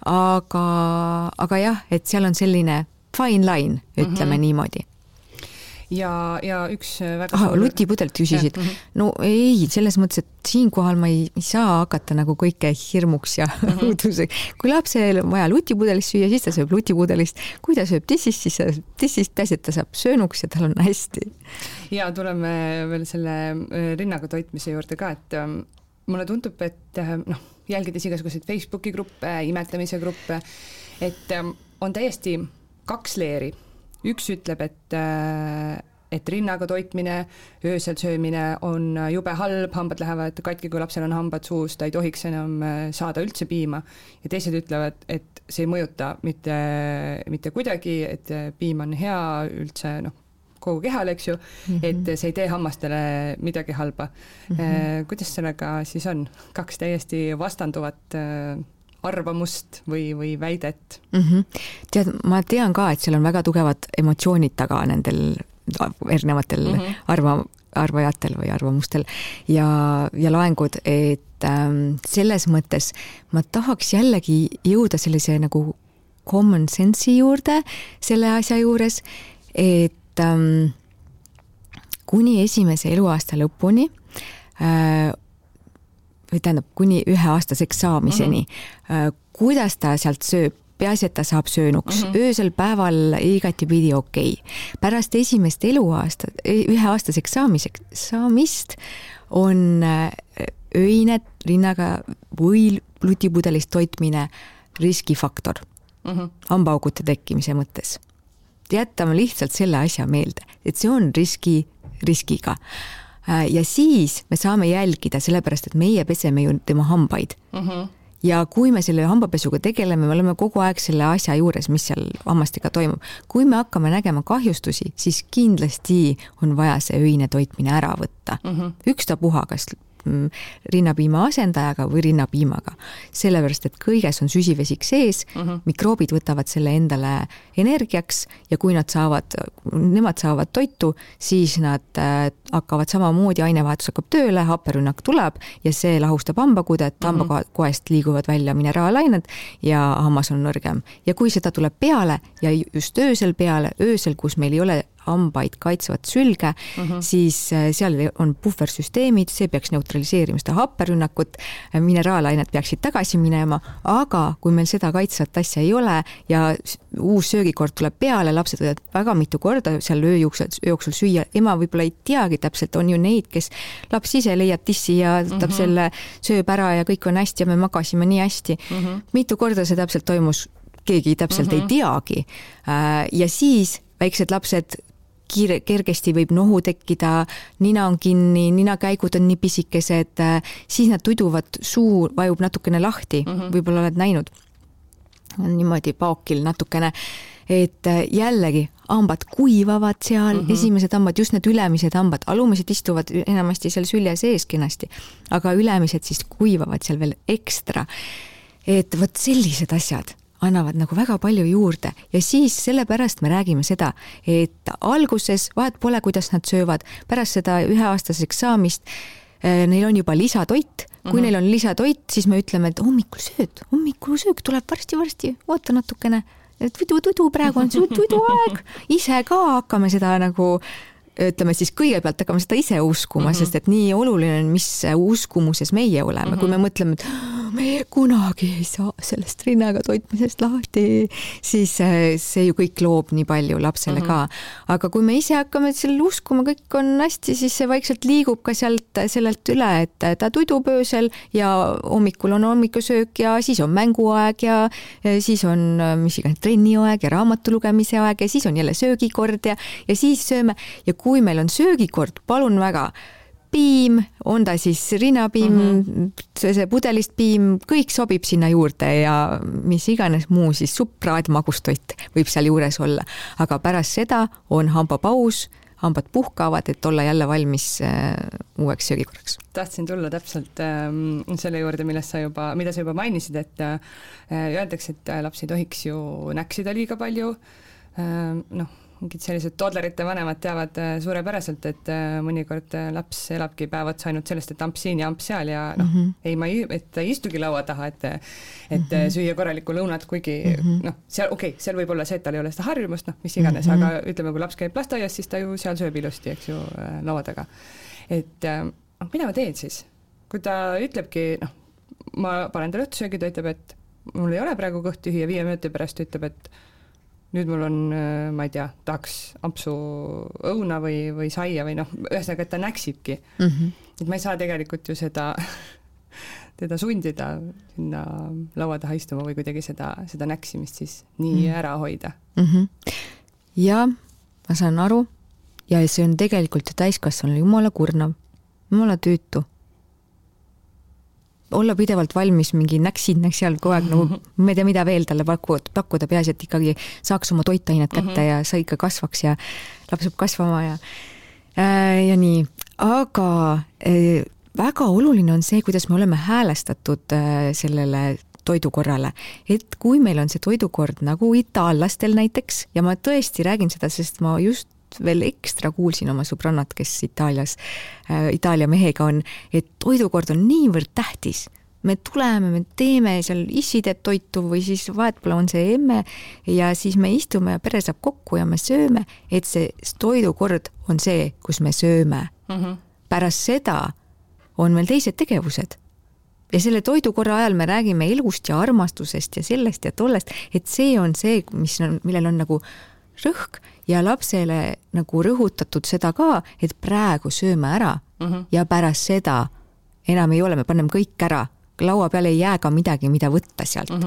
Aga, aga jah, et seal on selline fine line, ütleme mm-hmm. niimoodi. Ja, ja üks väga... Ah, lutipudelt küsisid. Mm-hmm. No ei, selles mõttes, et siinkohal ma ei, ei saa hakata nagu kõike hirmuks ja mm-hmm. õuduseks. Kui lapsel on vaja lutipudelist süüa, siis ta sööb lutipudelist. Kui ta sööb tissist, siis ta tissist peas, et ta saab söönuks ja tal on hästi. Ja tuleme veel selle rinnaga toitmise juurde ka, et mulle tundub, et noh, jälgides igasuguseid Facebooki gruppe, imetamise gruppe, et on täiesti kaks leeri. Üks ütleb, et, et rinnaga toitmine, öösel söömine on jube halb, hambad lähevad katki, kui lapsel on hambad suus, ta ei tohiks enam saada üldse piima. Ja teised ütlevad, et see ei mõjuta mitte, mitte kuidagi, et piim on hea üldse noh, kogu kehal, eks ju, mm-hmm. et see ei tee hammastele midagi halba. Mm-hmm. Kuidas sellega siis on? Kaks täiesti vastanduvat arvamust või, või väidet. Mm-hmm. Tead, ma tean ka, et seal on väga tugevad emotsioonid taga nendel erinevatel mm-hmm. arva, arvajatel või arvamustel ja, ja laengud, et ähm, selles mõttes ma tahaks jällegi jõuda sellise nagu common sense'i juurde selle asja juures, et ähm, kuni esimese eluaasta lõpuni äh, või tähendab, kuni ühe aastaseks saamiseni, mm-hmm. kuidas ta sealt sööb, peaasi, et ta saab söönuks, mm-hmm. öösel päeval igatipidi okei. Pärast esimest eluaasta, ühe aastaseks saamiseks, saamist on öine rinnaga või lutipudelist toitmine riskifaktor mm -hmm. hambaaugute tekkimise mõttes. Jätame lihtsalt selle asja meelde, et see on riski, riskiga. Ja siis me saame jälgida, sellepärast, et meie peseme ju tema hambaid. Mm -hmm. Ja kui me selle hambapesuga tegeleme, me oleme kogu aeg selle asja juures, mis seal hammastega toimub. Kui me hakkame nägema kahjustusi, siis kindlasti on vaja see öine toitmine ära võtta. Mm -hmm. Ükstapuha, kas rinnapiima asendajaga või rinnapiimaga. Sellepärast, et kõiges on süsivesik sees, mm -hmm. mikroobid võtavad selle endale energiaks ja kui nad saavad, nemad saavad toitu, siis nad hakkavad samamoodi, ainevahetus hakkab tööle, happerünnak tuleb ja see lahustab hambakudet, hambakoest liiguvad välja mineraalained ja hammas on nõrgem. Ja kui seda tuleb peale ja just öösel peale, öösel, kus meil ei ole hambaid kaitsevat sülge, uh-huh. siis seal on puhversüsteemid, see peaks neutraliseerima seda happerünnakut, mineraalained peaksid tagasi minema, aga kui meil seda kaitsevat asja ei ole ja uus söögikord tuleb peale, lapsed võivad väga mitu korda seal öö jooksul, jooksul süüa, ema võib-olla ei teagi täpselt, on ju neid, kes laps ise leiab tissi ja võtab uh-huh. selle, sööb ära ja kõik on hästi ja me magasime nii hästi. Uh-huh. Mitu korda see täpselt toimus, keegi täpselt uh-huh. ei teagi. Ja siis väiksed lapsed kiire, kergesti võib nohu tekkida, nina on kinni, ninakäigud on nii pisikesed, siis nad tuduvad, suu vajub natukene lahti, mm-hmm. võib-olla oled näinud niimoodi paokil natukene, et jällegi hambad kuivavad seal, mm-hmm. esimesed hambad, just need ülemised hambad, alumised istuvad enamasti seal sülje sees kenasti, aga ülemised siis kuivavad seal veel ekstra, et võt sellised asjad annavad nagu väga palju juurde ja siis sellepärast me räägime seda, et alguses vahet pole, kuidas nad söövad, pärast seda üheaastaseks saamist neil on juba lisatoit, kui uh-huh. neil on lisatoit, siis me ütleme, et hommikul sööd, hommikul söök tuleb varsti-varsti, oota natukene, tudu-tudu, praegu on tudu aeg, ise ka hakkame seda nagu ütleme siis kõigepealt hakkame seda ise uskuma, uh-huh. sest et nii oluline on, mis uskumuses meie oleme, uh-huh. kui me mõtleme, et me kunagi ei saa sellest rinnaga toitmisest lahti, siis see ju kõik loob nii palju lapsele uh-huh. ka. Aga kui me ise hakkame selle uskuma, kõik on hästi, siis see vaikselt liigub ka sealt sellelt üle, et ta tudub öösel ja hommikul on hommikusöök ja siis on mänguaeg ja siis on mis iganes trenniaeg ja raamatu lugemise aeg ja siis on jälle söögikord ja, ja siis sööme ja kui meil on söögikord, palun väga, piim, on ta siis rinnapiim, mm-hmm. see pudelist piim, kõik sobib sinna juurde ja mis iganes muu siis supraad magustoit võib seal juures olla. Aga pärast seda on hambapaus, hambad puhkavad, et olla jälle valmis äh, uueks söögikorraks. Tahtsin tulla täpselt äh, selle juurde, millest sa juba, mida sa juba mainisid, et äh, öeldakse, et laps ei tohiks ju näksida liiga palju, äh, noh, mingid sellised toddlerite vanemad teavad suurepäraselt, et mõnikord laps elabki päevats ainult sellest, et amps siin ja amps seal ja noh, mm -hmm. ei, ma ei, et ta istugi laua taha, et, et mm -hmm. süüa korralikku lõunat, kuigi mm -hmm. noh, seal, okei okay,, seal võib olla see, et tal ei ole seda harjumust, noh, mis iganes, mm -hmm. aga ütleme, kui laps käib lasteaias, siis ta ju seal sööb ilusti, eks ju, laua taga. Et noh, mida ma teen siis? Kui ta ütlebki, noh, ma panen talle õhtusöögi, ta ütleb, et mul ei ole praegu kõht tühi ja viie minuti pärast ütleb, et nüüd mul on, ma ei tea, tahaks ampsu õuna või, või saia või noh, ühesõnaga, et ta näksibki. Mm -hmm. Et ma ei saa tegelikult ju seda, teda sundida sinna laua taha istuma või kuidagi seda, seda näksimist siis nii mm -hmm. ära hoida. Mm -hmm. Ja ma saan aru ja see on tegelikult täiskasvanul jumala kurnav, jumala tüütu. Olla pidevalt valmis mingi näksid, näks seal kogu aeg, nagu me tea, mida veel talle pakkuda, pakkuda peaasi, et ikkagi saaks oma toitainet kätte mm -hmm. ja sa ikka kasvaks ja laps saab kasvama ja, äh, ja nii. Aga äh, väga oluline on see, kuidas me oleme häälestatud äh, sellele toidukorrale, et kui meil on see toidukord nagu itaallastel näiteks ja ma tõesti räägin seda, sest ma just veel ekstra kuulsin oma sõbrannat, kes Itaalias, äh, Itaalia mehega on, et toidukord on niivõrd tähtis. Me tuleme, me teeme seal issi teeb toitu või siis vahetpole on see emme ja siis me istume ja pere saab kokku ja me sööme, et see toidukord on see, kus me sööme. Mm-hmm. Pärast seda on meil teised tegevused. Ja selle toidukorra ajal me räägime elust ja armastusest ja sellest ja tollest, et see on see, mis on, millel on nagu rõhk ja lapsele nagu rõhutatud seda ka, et praegu sööme ära uh-huh. ja pärast seda enam ei ole, me paneme kõik ära, laua peale ei jää ka midagi, mida võtta sealt. Uh-huh.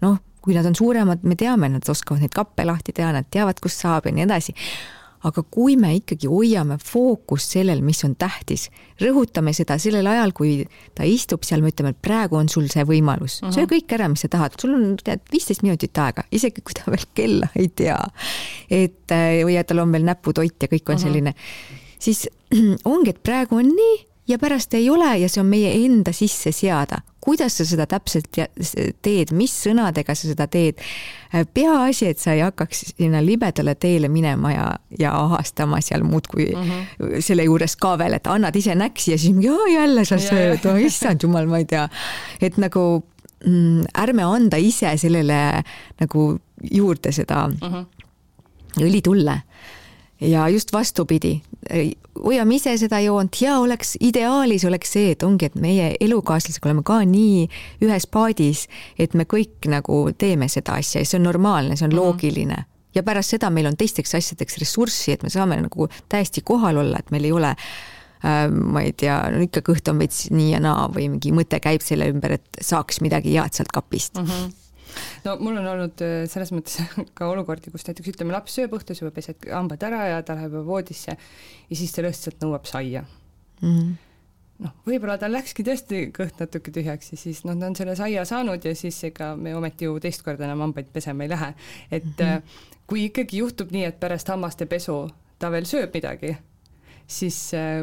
noh, kui nad on suuremad, me teame, nad oskavad neid kappe lahti teha, nad teavad, kus saab ja nii edasi. Aga kui me ikkagi hoiame fookust sellel, mis on tähtis, rõhutame seda sellel ajal, kui ta istub seal, me ütleme, et praegu on sul see võimalus. Uh-huh. Söö kõik ära, mis sa tahad. Sul on viisteist minutit aega, isegi kui ta veel kella ei tea. Et, või et tal on veel näputoit ja kõik on uh-huh. selline. Siis ongi, et praegu on nii ja pärast ei ole ja see on meie enda sisse seada. Kuidas sa seda täpselt teed, mis sõnadega sa seda teed. Peaasi, et sa ei hakkaks sinna libedale teele minema ja, ja ahastama seal muud kui uh-huh. selle juures ka veel, et annad ise näksi ja siis jaa, jälle sa sööd, oh, issand jumal, ma ei tea. Et nagu mm, ärme anda ise sellele nagu juurde seda uh-huh. õlitulle. Ja just vastupidi, hoiame ise seda joont ja oleks ideaalis oleks see, et ongi, et meie elukaaslasega oleme ka nii ühes paadis, et me kõik nagu teeme seda asja ja see on normaalne, see on loogiline. Ja pärast seda meil on teisteks asjadeks ressurssi, et me saame nagu täiesti kohal olla, et meil ei ole, äh, ma ei tea, no ikka kõht on veits nii ja naa või mingi mõte käib selle ümber, et saaks midagi head sealt kapist. Mm-hmm. No mul on olnud selles mõttes ka olukordi, kus näiteks ütleme laps sööb õhtus juba pesed hambad ära ja ta läheb voodisse ja siis ta lihtsalt nõuab saia. Mm-hmm. noh, võib-olla ta läkski tõesti kõht natuke tühjaks ja siis noh, ta on selle saia saanud ja siis ega me ometi ju teist korda enam hambaid pesema ei lähe. Et mm-hmm. kui ikkagi juhtub nii, et pärast hammaste pesu ta veel sööb midagi, siis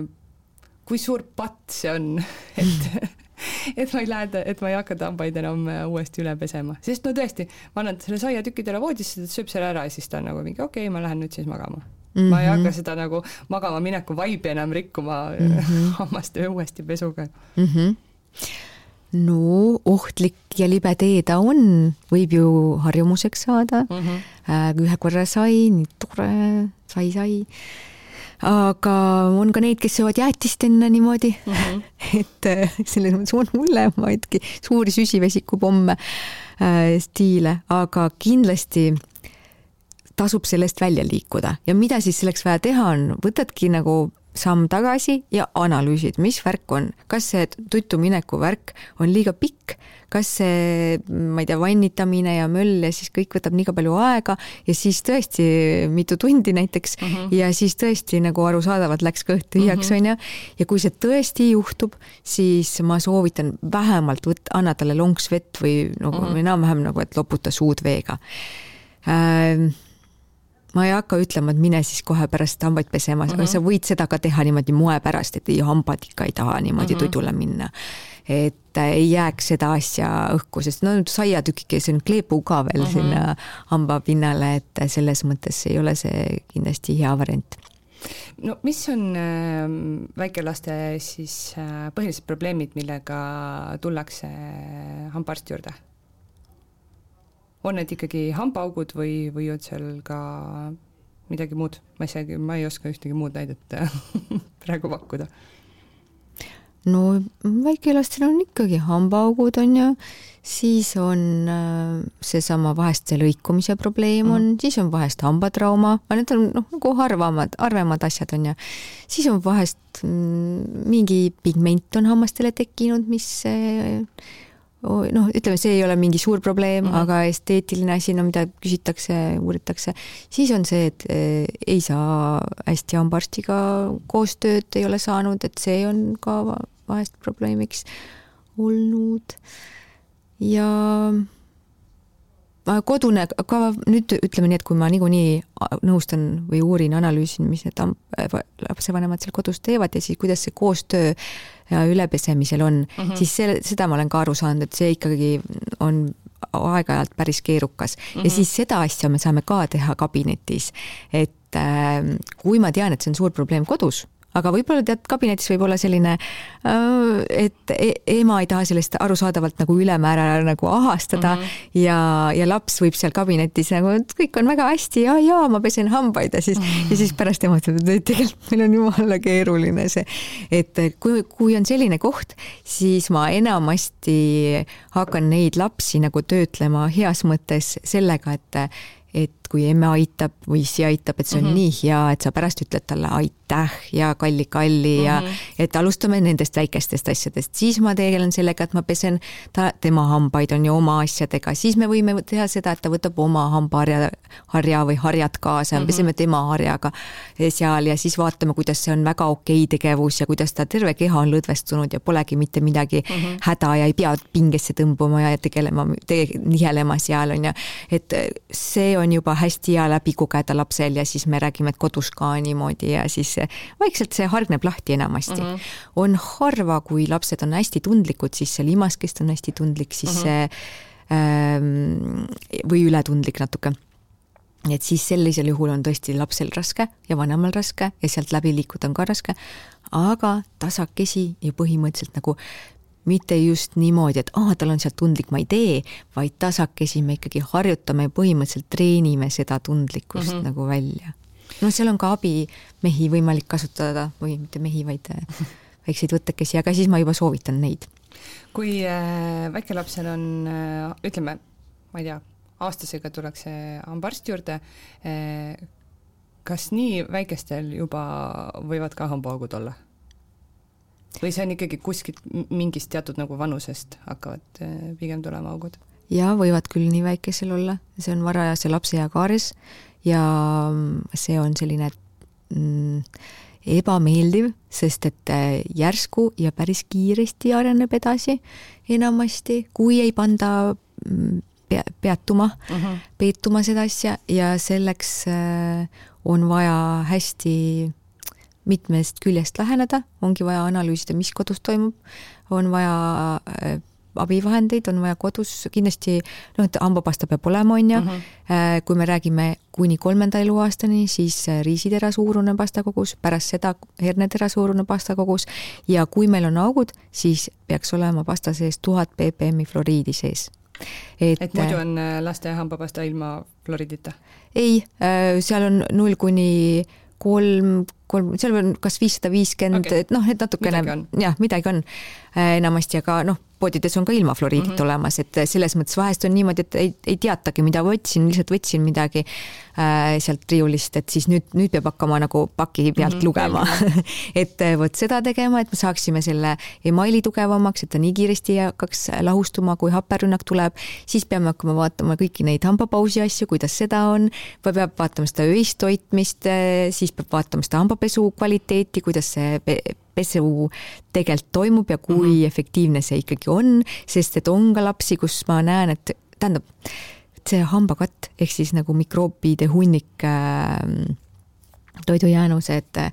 kui suur patt see on, et et ma ei lähe, et ma ei hakka hambaid enam uuesti üle pesema. Sest no tõesti, ma annan selle saia tükkidele voodisse, et sööb selle ära ja siis ta on nagu mingi, okei, okay, ma lähen nüüd siis magama. Mm-hmm. Ma ei hakka seda nagu magama mineku vaibi enam rikkuma mm-hmm. hammaste uuesti pesuga. Mm-hmm. No, ohtlik ja libe tee ta on, võib ju harjumuseks saada. Mm-hmm. Ühe korra sai, nii tore, sai, sai. Aga on ka neid, kes söövad jäätist enne niimoodi, mm-hmm. et selles mõttes on hullemaidki suuri süsivesikupomme äh, stiile, aga kindlasti tasub sellest välja liikuda. Ja mida siis selleks vaja teha on? Võtadki nagu samm tagasi ja analüüsid, mis värk on. Kas see tuttu mineku värk on liiga pikk? Kas see, ma ei tea, vannitamine ja möll ja siis kõik võtab nii palju aega ja siis tõesti mitu tundi näiteks uh-huh. ja siis tõesti nagu arusaadavalt läks kõht tühjaks uh-huh. on ja. Ja kui see tõesti juhtub, siis ma soovitan vähemalt võtta, anna talle lonks vett või nagu uh-huh. enam-vähem nagu, et loputa suud veega. Äh, ma ei hakka ütlema, et mine siis kohe pärast hambaid pesema, uh-huh. sa võid seda ka teha niimoodi moe pärast, et hambad ikka ei taha niimoodi uh-huh. tudule minna. Et ei jääks seda asja õhku, sest no saiatükike, see on kleepu ka veel uh-huh. sinna hamba pinnale, et selles mõttes ei ole see kindlasti hea variant. No mis on äh, väikelaste siis äh, põhilised probleemid, millega tullakse hambaarsti juurde? On need ikkagi hambaaugud või, või on seal ka midagi muud? Ma, isegi, ma ei oska ühtegi muud näidet praegu pakkuda. No väikelastel on ikkagi hambaaugud on ja siis on seesama vahest see lõikumise probleem on, mm. siis on vahest hambatrauma, need on no, nagu harvamad, harvemad asjad on ja siis on vahest mm, mingi pigment on hammastele tekkinud, mis noh, ütleme, see ei ole mingi suur probleem, mm-hmm. aga esteetiline asi, no mida küsitakse, uuritakse, siis on see, et ei saa hästi hambaarstiga koostööd ei ole saanud, et see on ka vahest probleemiks olnud. Ja kodune, ka nüüd ütleme nii, et kui ma niikuinii nõustan või uurin, analüüsin, mis need lapsevanemad seal kodus teevad ja siis kuidas see koostöö ja ülepesemisel on, uh-huh. siis see, seda ma olen ka aru saanud, et see ikkagi on aeg-ajalt päris keerukas. Uh-huh. Ja siis seda asja me saame ka teha kabinetis, et äh, kui ma tean, et see on suur probleem kodus, aga võib-olla tead, kabinetis võib olla selline, et ema ei taha sellest arusaadavalt nagu ülemäära nagu ahastada mm-hmm. ja, ja laps võib seal kabinetis nagu, kõik on väga hästi ja, ja ma pesen hambaid ja siis, mm-hmm. ja siis pärast ema ütleb, et tegelikult meil on jumala keeruline see. Et kui, kui on selline koht, siis ma enamasti hakkan neid lapsi nagu töötlema heas mõttes sellega, et et kui emme aitab või issi aitab, et see on mm -hmm. nii hea, et sa pärast ütled talle aitäh ja kalli-kalli mm -hmm. ja et alustame nendest väikestest asjadest. Siis ma tegelen sellega, et ma pesen ta, tema hambaid on ju oma asjadega, siis me võime teha seda, et ta võtab oma hambaharja harja või harjad kaasa ja mm -hmm. peseme tema harjaga seal ja siis vaatame, kuidas see on väga okei tegevus ja kuidas ta terve keha on lõdvestunud ja polegi mitte midagi mm -hmm. häda ja ei pea pingesse tõmbuma ja tegelema, te, nihelema seal on ja et see on juba hästi hea läbi kogeda lapsel ja siis me räägime, et kodus ka niimoodi ja siis vaikselt see hargneb lahti enamasti. Mm -hmm. on harva, kui lapsed on hästi tundlikud, siis see limaskest on hästi tundlik, siis mm -hmm. see ähm, või ületundlik natuke. Et siis sellisel juhul on tõesti lapsel raske ja vanemal raske ja sealt läbi liikuda on ka raske, aga tasakesi ja põhimõtteliselt nagu mitte just niimoodi, et aa, tal on sealt tundlik, ma ei tee, vaid tasakesi me ikkagi harjutame ja põhimõtteliselt treenime seda tundlikkust mm -hmm. nagu välja. No seal on ka abimehi võimalik kasutada või mitte mehi, vaid väikseid võttekesi, aga siis ma juba soovitan neid. Kui äh, väikelapsel on, äh, ütleme, ma ei tea, aastasega tullakse hambaarsti juurde, äh, kas nii väikestel juba võivad ka hambaaugud olla? Või see on ikkagi kuskilt mingist teatud nagu vanusest hakkavad pigem tulema augud? Ja võivad küll nii väikesel olla, see on varajase lapsea kaares ja see on selline mm, ebameeldiv, sest et järsku ja päris kiiresti areneb edasi enamasti, kui ei panda peatuma, uh-huh. peetuma seda asja ja selleks on vaja hästi mitmest küljest läheneda, ongi vaja analüüsida, mis kodus toimub, on vaja abivahendeid, on vaja kodus kindlasti, noh, et hambapasta peab olema, on ja uh-huh. kui me räägime kuni kolmanda eluaastani, siis riisitera suurune pastakogus, pärast seda hernetera suurune pastakogus ja kui meil on augud, siis peaks olema pasta sees tuhat ppm fluoriidi sees. Et, et muidu on laste hambapasta ilma fluoriidita? Ei, seal on null kuni kolm, kolm, seal on kas viissada viiskümmend, okay. et noh, et natukene, jah, midagi on enamasti, aga noh, poodides on ka ilma fluoriidit mm-hmm. olemas, et selles mõttes vahest on niimoodi, et ei, ei teatagi, mida võtsin, lihtsalt võtsin midagi äh, sealt riiulist, et siis nüüd, nüüd peab hakkama nagu paki pealt mm-hmm. lugema. et võt seda tegema, et me saaksime selle emaili tugevamaks, et ta nii kiiresti hakkaks lahustuma, kui happerünnak tuleb, siis peame hakkama vaatama kõiki neid hambapausi asju, kuidas seda on, peab vaatama seda öist toitmist, siis peab vaatama seda hambapesu kvaliteeti, kuidas see pesu tegelikult toimub ja kui mm-hmm. efektiivne see ikkagi on, sest et on ka lapsi, kus ma näen, et tähendab, see hambakatt ehk siis nagu mikroobide hunnik äh, toidujäänus, et äh,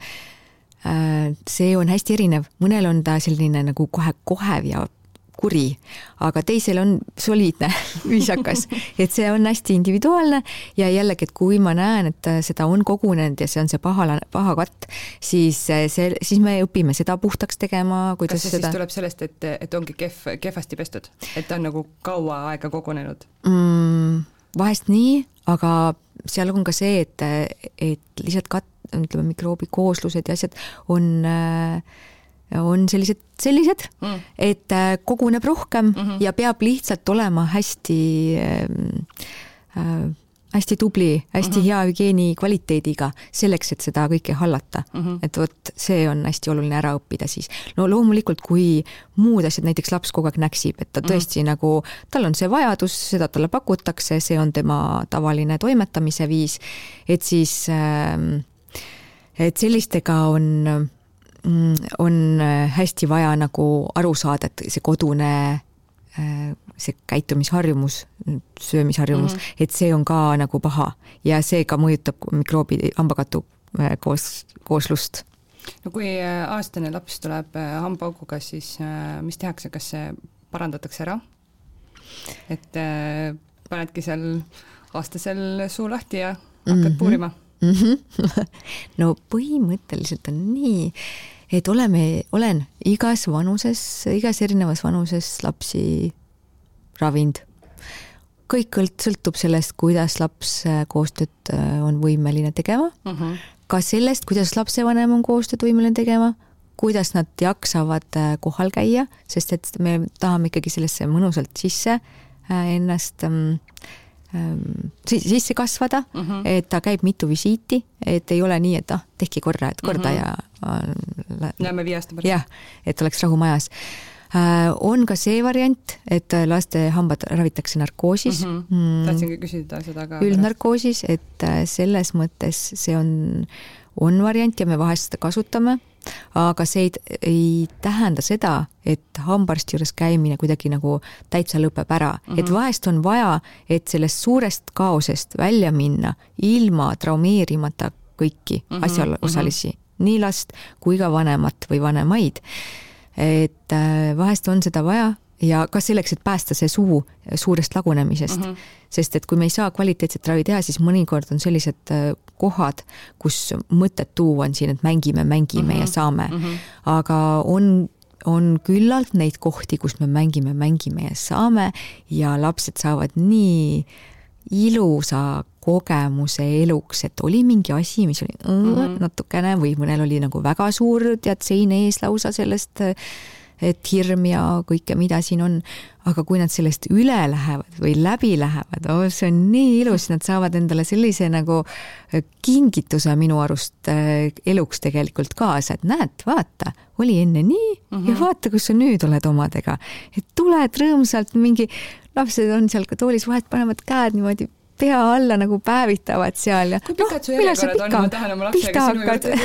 see on hästi erinev. Mõnel on ta selline nagu kohe kohev ja kuri, aga teisel on soliidne, viisakas, et see on hästi individuaalne ja jällegi, et kui ma näen, et seda on kogunenud ja see on see paha, paha katt, siis, see, siis me õpime seda puhtaks tegema. Kas see seda... siis tuleb sellest, et, et ongi kehv, kehvasti pestud, et on nagu kaua aega kogunenud? Mm, vahest nii, aga seal on ka see, et, et lihtsalt kat, ütleme, mikroobikooslused ja asjad on äh, on sellised, sellised mm. et koguneb rohkem mm-hmm. ja peab lihtsalt olema hästi äh, hästi tubli, hästi mm-hmm. hea hügieeni kvaliteediga selleks, et seda kõike hallata. Mm-hmm. Et võt, see on hästi oluline ära õppida siis. No loomulikult, kui muud asjad, näiteks laps kogu aeg näksib, et ta tõesti mm-hmm. nagu, tal on see vajadus, seda talle pakutakse, see on tema tavaline toimetamise viis, et siis äh, et sellistega on on hästi vaja nagu aru saada, et see kodune see käitumisharjumus, söömisharjumus, mm-hmm. et see on ka nagu paha ja see ka mõjutab mikroobi hambakatu koos, kooslust. No kui aastane laps tuleb hambauguga, siis mis tehakse, kas see parandatakse ära? Et panedki seal aastasel suu lahti ja hakkad mm-hmm. puurima? Mm-hmm. No põhimõtteliselt on nii, et oleme, olen igas vanuses, igas erinevas vanuses lapsi ravinud. Kõik sõltub sellest, kuidas laps koostööd on võimeline tegema, uh-huh. ka sellest, kuidas lapsevanem on koostööd võimeline tegema, kuidas nad jaksavad kohal käia, sest et me tahame ikkagi sellesse mõnusalt sisse ennast sisse kasvada, mm-hmm. et ta käib mitu visiiti, et ei ole nii, et ah, tehki korra, et korda mm-hmm. ja näeme viie aasta pärast. jah, et oleks rahu majas. On ka see variant, et laste hambad ravitakse narkoosis. Mm-hmm. Mm. Tahtsingi küsida seda ka. Üldnarkoosis, et selles mõttes see on, on variant ja me vahest seda kasutame, aga see ei, ei tähenda seda, et hambaarsti juures käimine kuidagi nagu täitsa lõpeb ära. Mm-hmm. Et vahest on vaja, et sellest suurest kaosest välja minna ilma traumeerimata kõiki mm-hmm. asjaosalisi, mm-hmm. nii last kui ka vanemat või vanemaid. Et vahest on seda vaja ja ka selleks, et päästa see suu suurest lagunemisest. Mm-hmm. Sest et kui me ei saa kvaliteetset ravi teha, siis mõnikord on sellised kohad, kus mõtted tuua on siin, et mängime, mängime mm-hmm. ja saame. Mm-hmm. Aga on, on küllalt neid kohti, kus me mängime, mängime ja saame ja lapsed saavad nii ilusa kogemuse eluks, et oli mingi asi, mis oli mm-hmm. natukene või mõnel oli nagu väga suur, tead, sein ees lausa sellest, et hirm ja kõike, mida siin on. Aga kui nad sellest üle lähevad või läbi lähevad, oh, see on nii ilus, nad saavad endale sellise nagu kingituse minu arust eluks tegelikult kaasa, et näed, vaata, oli enne nii mm-hmm. ja vaata, kus sa nüüd oled omadega. Et tuled rõõmsalt, mingi lapsed on seal ka toolis, vahet panevad käed niimoodi pea alla nagu päevitavad seal. Ja, kui pikad su järjekorrad on, ma tahan oma lapsega sinu juurde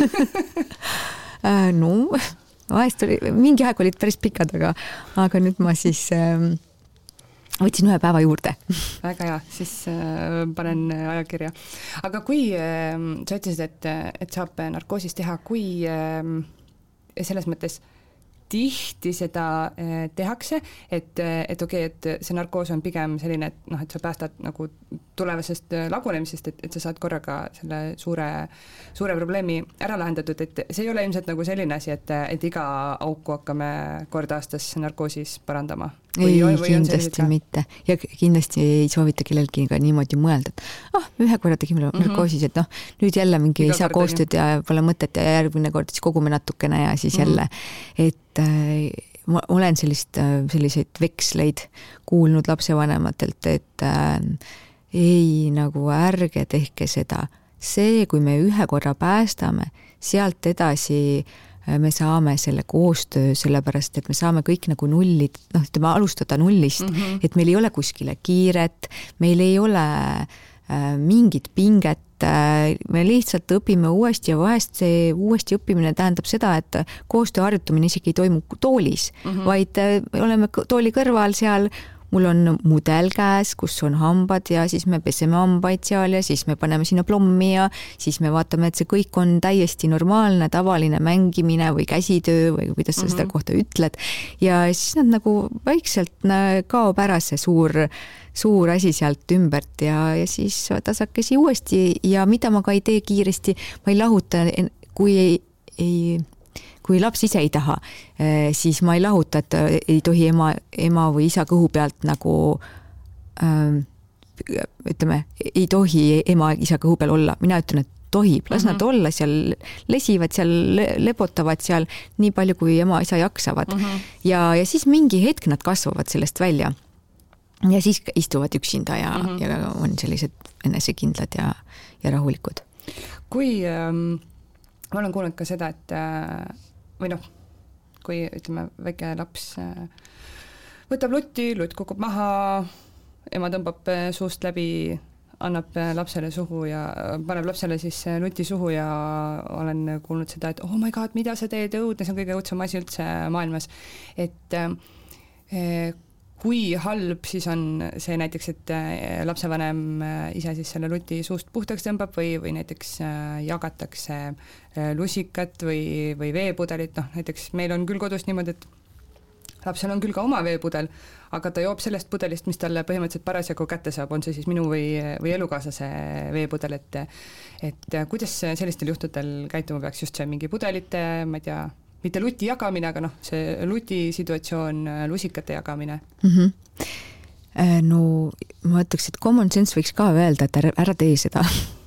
tulla? no, vahest oli, mingi aeg olid päris pikad, aga, aga nüüd ma siis äh, võtsin ühe päeva juurde. Väga hea, siis äh, panen ajakirja. Aga kui äh, sa ütlesid, et, et saab narkoosis teha, kui äh, selles mõttes tihti seda äh, tehakse, et, et okei, okay, et see narkoos on pigem selline, et, noh, et sa päästad nagu tulevasest lagunemisest, et, et sa saad korraga selle suure, suure probleemi ära lahendatud, et see ei ole ilmselt nagu selline asi, et, et iga auku hakkame kord aastas narkoosis parandama. Või, ei, või kindlasti mitte. Ja kindlasti ei soovita kellelgi ka niimoodi mõelda, et ah, ühe korra tegime mm-hmm. narkoosis, et noh, nüüd jälle mingi ei saa koostööd ja pole mõtet ja järgmine kord siis kogume natukene ja siis mm-hmm. jälle. Et äh, ma olen sellist, selliseid veksleid kuulnud lapsevanematelt, et äh, ei nagu ärge tehke seda. See, kui me ühe korra päästame, sealt edasi me saame selle koostöö, sellepärast, et me saame kõik nagu nullid, noh, ütleme alustada nullist, mm-hmm. et meil ei ole kuskile kiiret, meil ei ole äh, mingit pinget, äh, me lihtsalt õpime uuesti ja vahest see uuesti õppimine tähendab seda, et koostöö harjutamine isegi ei toimu toolis, mm-hmm. vaid äh, oleme tooli kõrval seal, mul on mudel käes, kus on hambad ja siis me peseme hambaid seal ja siis me paneme sinna plommi ja siis me vaatame, et see kõik on täiesti normaalne, tavaline mängimine või käsitöö või kuidas sa mm-hmm. seda kohta ütled. Ja siis nad nagu vaikselt kaob ära see suur, suur asi sealt ümbert ja, ja siis tasakesi uuesti ja mida ma ka ei tee kiiresti, ma ei lahuta, kui ei, ei kui laps ise ei taha, siis ma ei lahuta, et ei tohi ema, ema või isa kõhu pealt nagu ütleme, ei tohi ema isa kõhu peal olla. Mina ütlen, et tohib, las mm-hmm. nad olla seal, lesivad seal, lepotavad seal nii palju, kui ema isa jaksavad. Mm-hmm. Ja, ja siis mingi hetk nad kasvavad sellest välja. Ja siis istuvad üksinda ja, mm-hmm. ja on sellised enesekindlad ja, ja rahulikud. Kui ähm, ma olen kuulnud ka seda, et äh, või noh, kui ütleme, väike laps võtab lutti, lutt kukub maha, ema tõmbab suust läbi, annab lapsele suhu ja paneb lapsele siis luti suhu ja olen kuulnud seda, et oh my god, mida sa teed, õudne, see on kõige õudsem asi üldse maailmas. Et eh, kui halb siis on see näiteks, et lapsevanem ise siis selle luti suust puhtaks tõmbab või, või näiteks jagatakse lusikat või, või veepudelit, noh näiteks meil on küll kodus niimoodi, et lapsel on küll ka oma veepudel, aga ta joob sellest pudelist, mis talle põhimõtteliselt parasjagu kätte saab, on see siis minu või, või elukaaslase veepudel, et, et kuidas sellistel juhtudel käituma peaks just see mingi pudelite, ma ei tea, mitte luti jagamine, aga noh, see luti situatsioon, lusikate jagamine. Mm-hmm. No ma ütleks, et common sense võiks ka öelda, et ära, ära tee seda.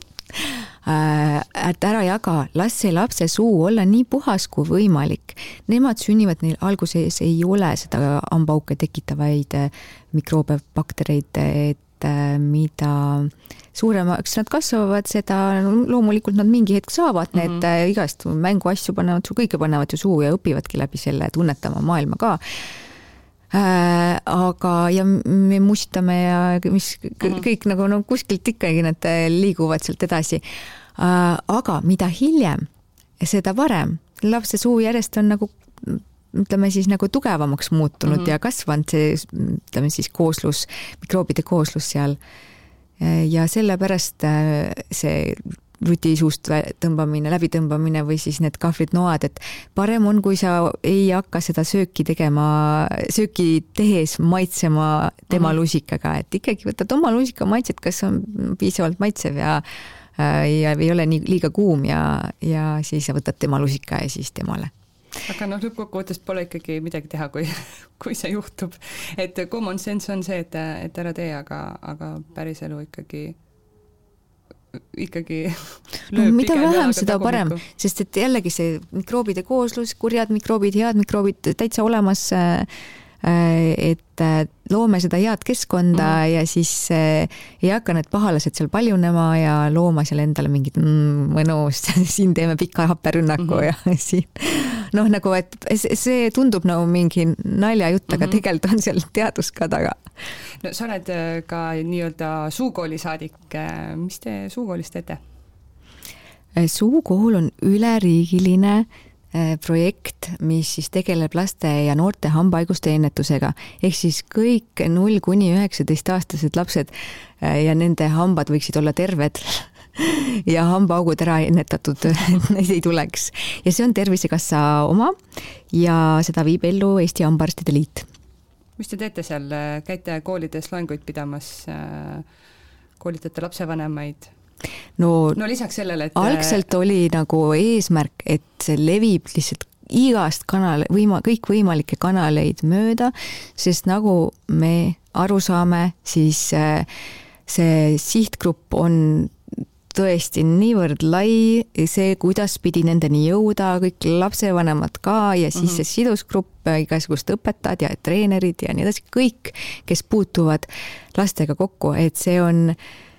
Et ära jaga, las see lapse suu olla nii puhas kui võimalik. Nemad sünnivad, neil alguses ei ole seda hambauke tekitavaid mikroobe, baktereid, et et mida suuremaks nad kasvavad, seda loomulikult nad mingi hetk saavad need mm -hmm. igast mänguasju panevad, kõike panevad ju suhu ja õpivadki läbi selle tunnetama maailma ka. Äh, aga ja me mustame ja mis kõik, kõik nagu no kuskilt ikkagi nad liiguvad sealt edasi. Äh, aga mida hiljem, seda parem. Lapse suu järjest on nagu ütleme siis nagu tugevamaks muutunud mm -hmm. ja kasvanud see, ütleme siis kooslus, mikroobide kooslus seal. Ja sellepärast see ruti suust tõmbamine, läbi tõmbamine või siis need kahvlid noad, et parem on, kui sa ei hakka seda sööki tegema, sööki tehes maitsema tema mm-hmm. lusikaga, et ikkagi võtad oma lusika maitset, kas on piisavalt maitsev ja, ja ei ole nii liiga kuum ja, ja siis sa võtad tema lusika ja siis temale. Aga noh, lõppkokkuvõttes pole ikkagi midagi teha, kui, kui see juhtub. Et common sense on see, et, et ära tee, aga, aga päris elu ikkagi ikkagi no, mida vähem, seda parem, sest et jällegi see mikroobide kooslus, kurjad mikroobid, head mikroobid täitsa olemas, et loome seda head keskkonda mm. ja siis ei hakka need pahalased seal paljunema ja looma seal endale mingid mm, mõnus, siin teeme pika happerünnaku mm -hmm. ja siin noh, nagu, et see tundub nagu mingi naljajutt, aga mm -hmm. tegelikult on seal teadus ka taga. No sa oled ka nii-öelda suukoolisaadik. Mis te suukoolis teete? Suukool on üleriigiline projekt, mis siis tegeleb laste ja noorte hambahaiguste ennetusega. Ehk siis kõik null kuni üheksateist aastased lapsed ja nende hambad võiksid olla terved ja hambaaugud ära ennetatud, et neid ei tuleks. Ja see on Tervisekassa oma ja seda viib ellu Eesti Hambaarstide Liit. Mis te teete seal? Käite koolides loenguid pidamas, koolitate lapsevanemaid? No, no lisaks sellele, et algselt oli nagu eesmärk, et see levib lihtsalt igast kanale, võima, kõik võimalikke kanaleid mööda, sest nagu me aru saame, siis see sihtgrupp on tõesti niivõrd lai, see, kuidas pidi nendeni jõuda, kõik lapsevanemad ka ja siis mm -hmm. see sidusgrupp, igasugust õpetajad ja treenerid ja nii edasi, kõik, kes puutuvad lastega kokku, et see on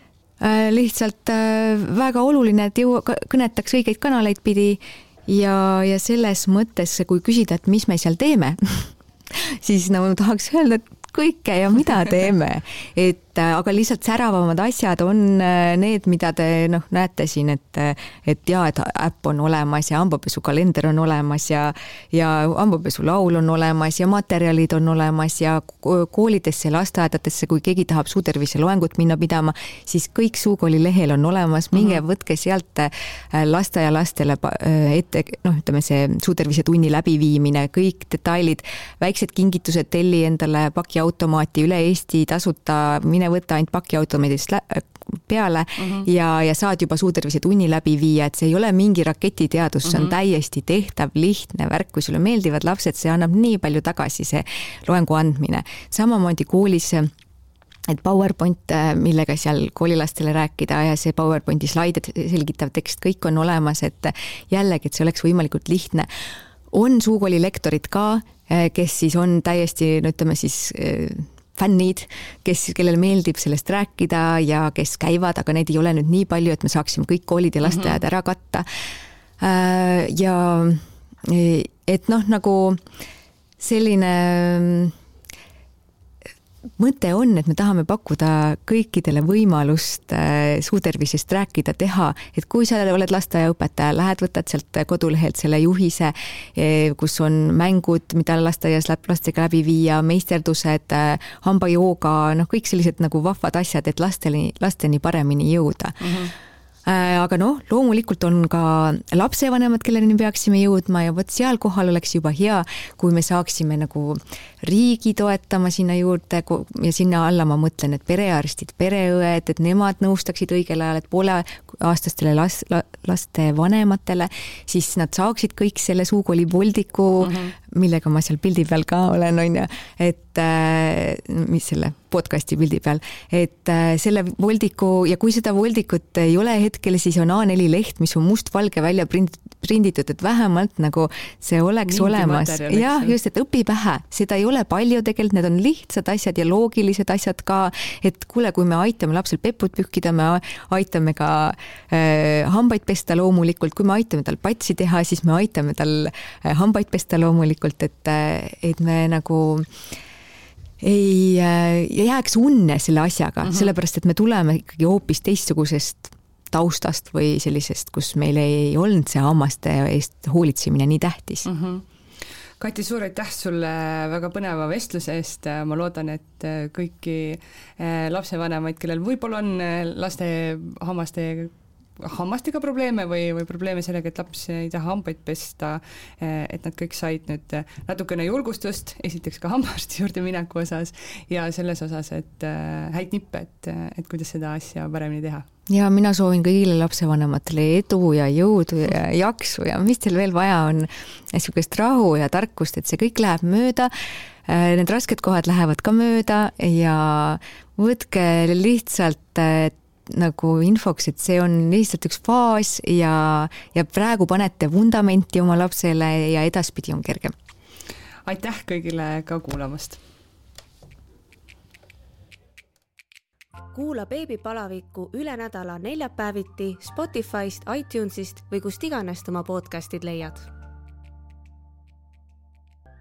lihtsalt väga oluline, et jõu, kõnetaks õigeid kanaleid pidi ja, ja selles mõttes, kui küsida, et mis me seal teeme, siis nagu tahaks öelda, et kõike ja mida teeme, et aga lihtsalt säravamad asjad on need, mida te noh, näete siin, et, et jaa, et äpp on olemas ja hambapesukalender on olemas ja, ja hambapesulaul on olemas ja materjalid on olemas ja koolidesse, lasteaedadesse, kui keegi tahab suutervise loengut minna pidama, siis kõik Suukooli lehel on olemas, minge mm -hmm. võtke sealt lasteaialastele ette, noh, ütleme see suutervise tunni läbiviimine, kõik detailid, väiksed kingitused, telli endale pakiautomaati üle Eesti tasuta, mine võtta ainult pakiautomaadist peale mm -hmm. ja, ja saad juba suutervise tunni läbi viia, et see ei ole mingi raketiteadus, see on mm -hmm. täiesti tehtav, lihtne värk, kui sulle meeldivad lapsed, see annab nii palju tagasi, see loengu andmine. Samamoodi koolis et PowerPoint, millega seal koolilastele rääkida ja see PowerPointi slaidid, selgitav tekst, kõik on olemas, et jällegi, et see oleks võimalikult lihtne. On Suukooli lektorid ka, kes siis on täiesti, no ütleme siis fännid, kes, kellel meeldib sellest rääkida ja kes käivad, aga neid ei ole nüüd nii palju, et me saaksime kõik koolid ja lasteajad ära katta. Ja et noh, nagu selline mõte on, et me tahame pakkuda kõikidele võimalust suutervisest rääkida, teha, et kui sa oled lasteaiaõpetaja, lähed, võtad sealt kodulehelt selle juhise, kus on mängud, mida lasteaias lastega läbi viia, meisterdused, hambajooga, noh, kõik sellised nagu vahvad asjad, et lasteni, lasteni paremini jõuda. Mm-hmm. Aga noh, loomulikult on ka lapsevanemad, kelleni peaksime jõudma ja vot seal kohal oleks juba hea, kui me saaksime nagu riigi toetama sinna juurde ja sinna alla ma mõtlen, et perearstid, pereõed, et nemad nõustaksid õigel ajal, et poole aastastele las, laste vanematele, siis nad saaksid kõik selle Suukooli voldiku mm -hmm. millega ma seal pildi peal ka olen, on ju, et mis selle podcasti pildi peal, et selle voldiku ja kui seda voldikut ei ole hetkel, siis on A neli leht, mis on mustvalge välja prinditud, et vähemalt nagu see oleks mingi olemas. Jah, just, et õpi pähe. Seda ei ole palju tegelikult, need on lihtsad asjad ja loogilised asjad ka, et kuule, kui me aitame lapsel peput pühkida, me aitame ka äh, hambaid pesta loomulikult, kui me aitame tal patsi teha, siis me aitame tal äh, hambaid pesta loomulikult, et, et me nagu ei jääks unne selle asjaga, uh-huh. sellepärast, et me tuleme ikkagi hoopis teistsugusest taustast või sellisest, kus meil ei olnud see hammaste eest hoolitsemine nii tähtis. Uh-huh. Kati, suur aitäh sulle väga põneva vestluse eest. Ma loodan, et kõiki lapsevanemaid, kellel võib-olla on laste hammaste hammastega probleeme või, või probleeme sellega, et laps ei taha hambaid pesta, et nad kõik said nüüd natukene julgustust, esiteks ka hambaarsti juurde mineku osas ja selles osas, et häid nippe, et, et kuidas seda asja paremini teha. Ja mina soovin kõigile lapsevanematele edu ja jõudu ja jaksu ja mis teil veel vaja on, niisugust rahu ja tarkust, et see kõik läheb mööda, need rasked kohad lähevad ka mööda ja võtke lihtsalt nagu infoks, et see on lihtsalt üks faas ja, ja praegu panete vundamenti oma lapsele ja edaspidi on kergem. Aitäh kõigile ka kuulamast! Kuula beebipalaviku üle nädala neljapäeviti Spotify'st, iTunes'ist või kust iganes oma podcastid leiad.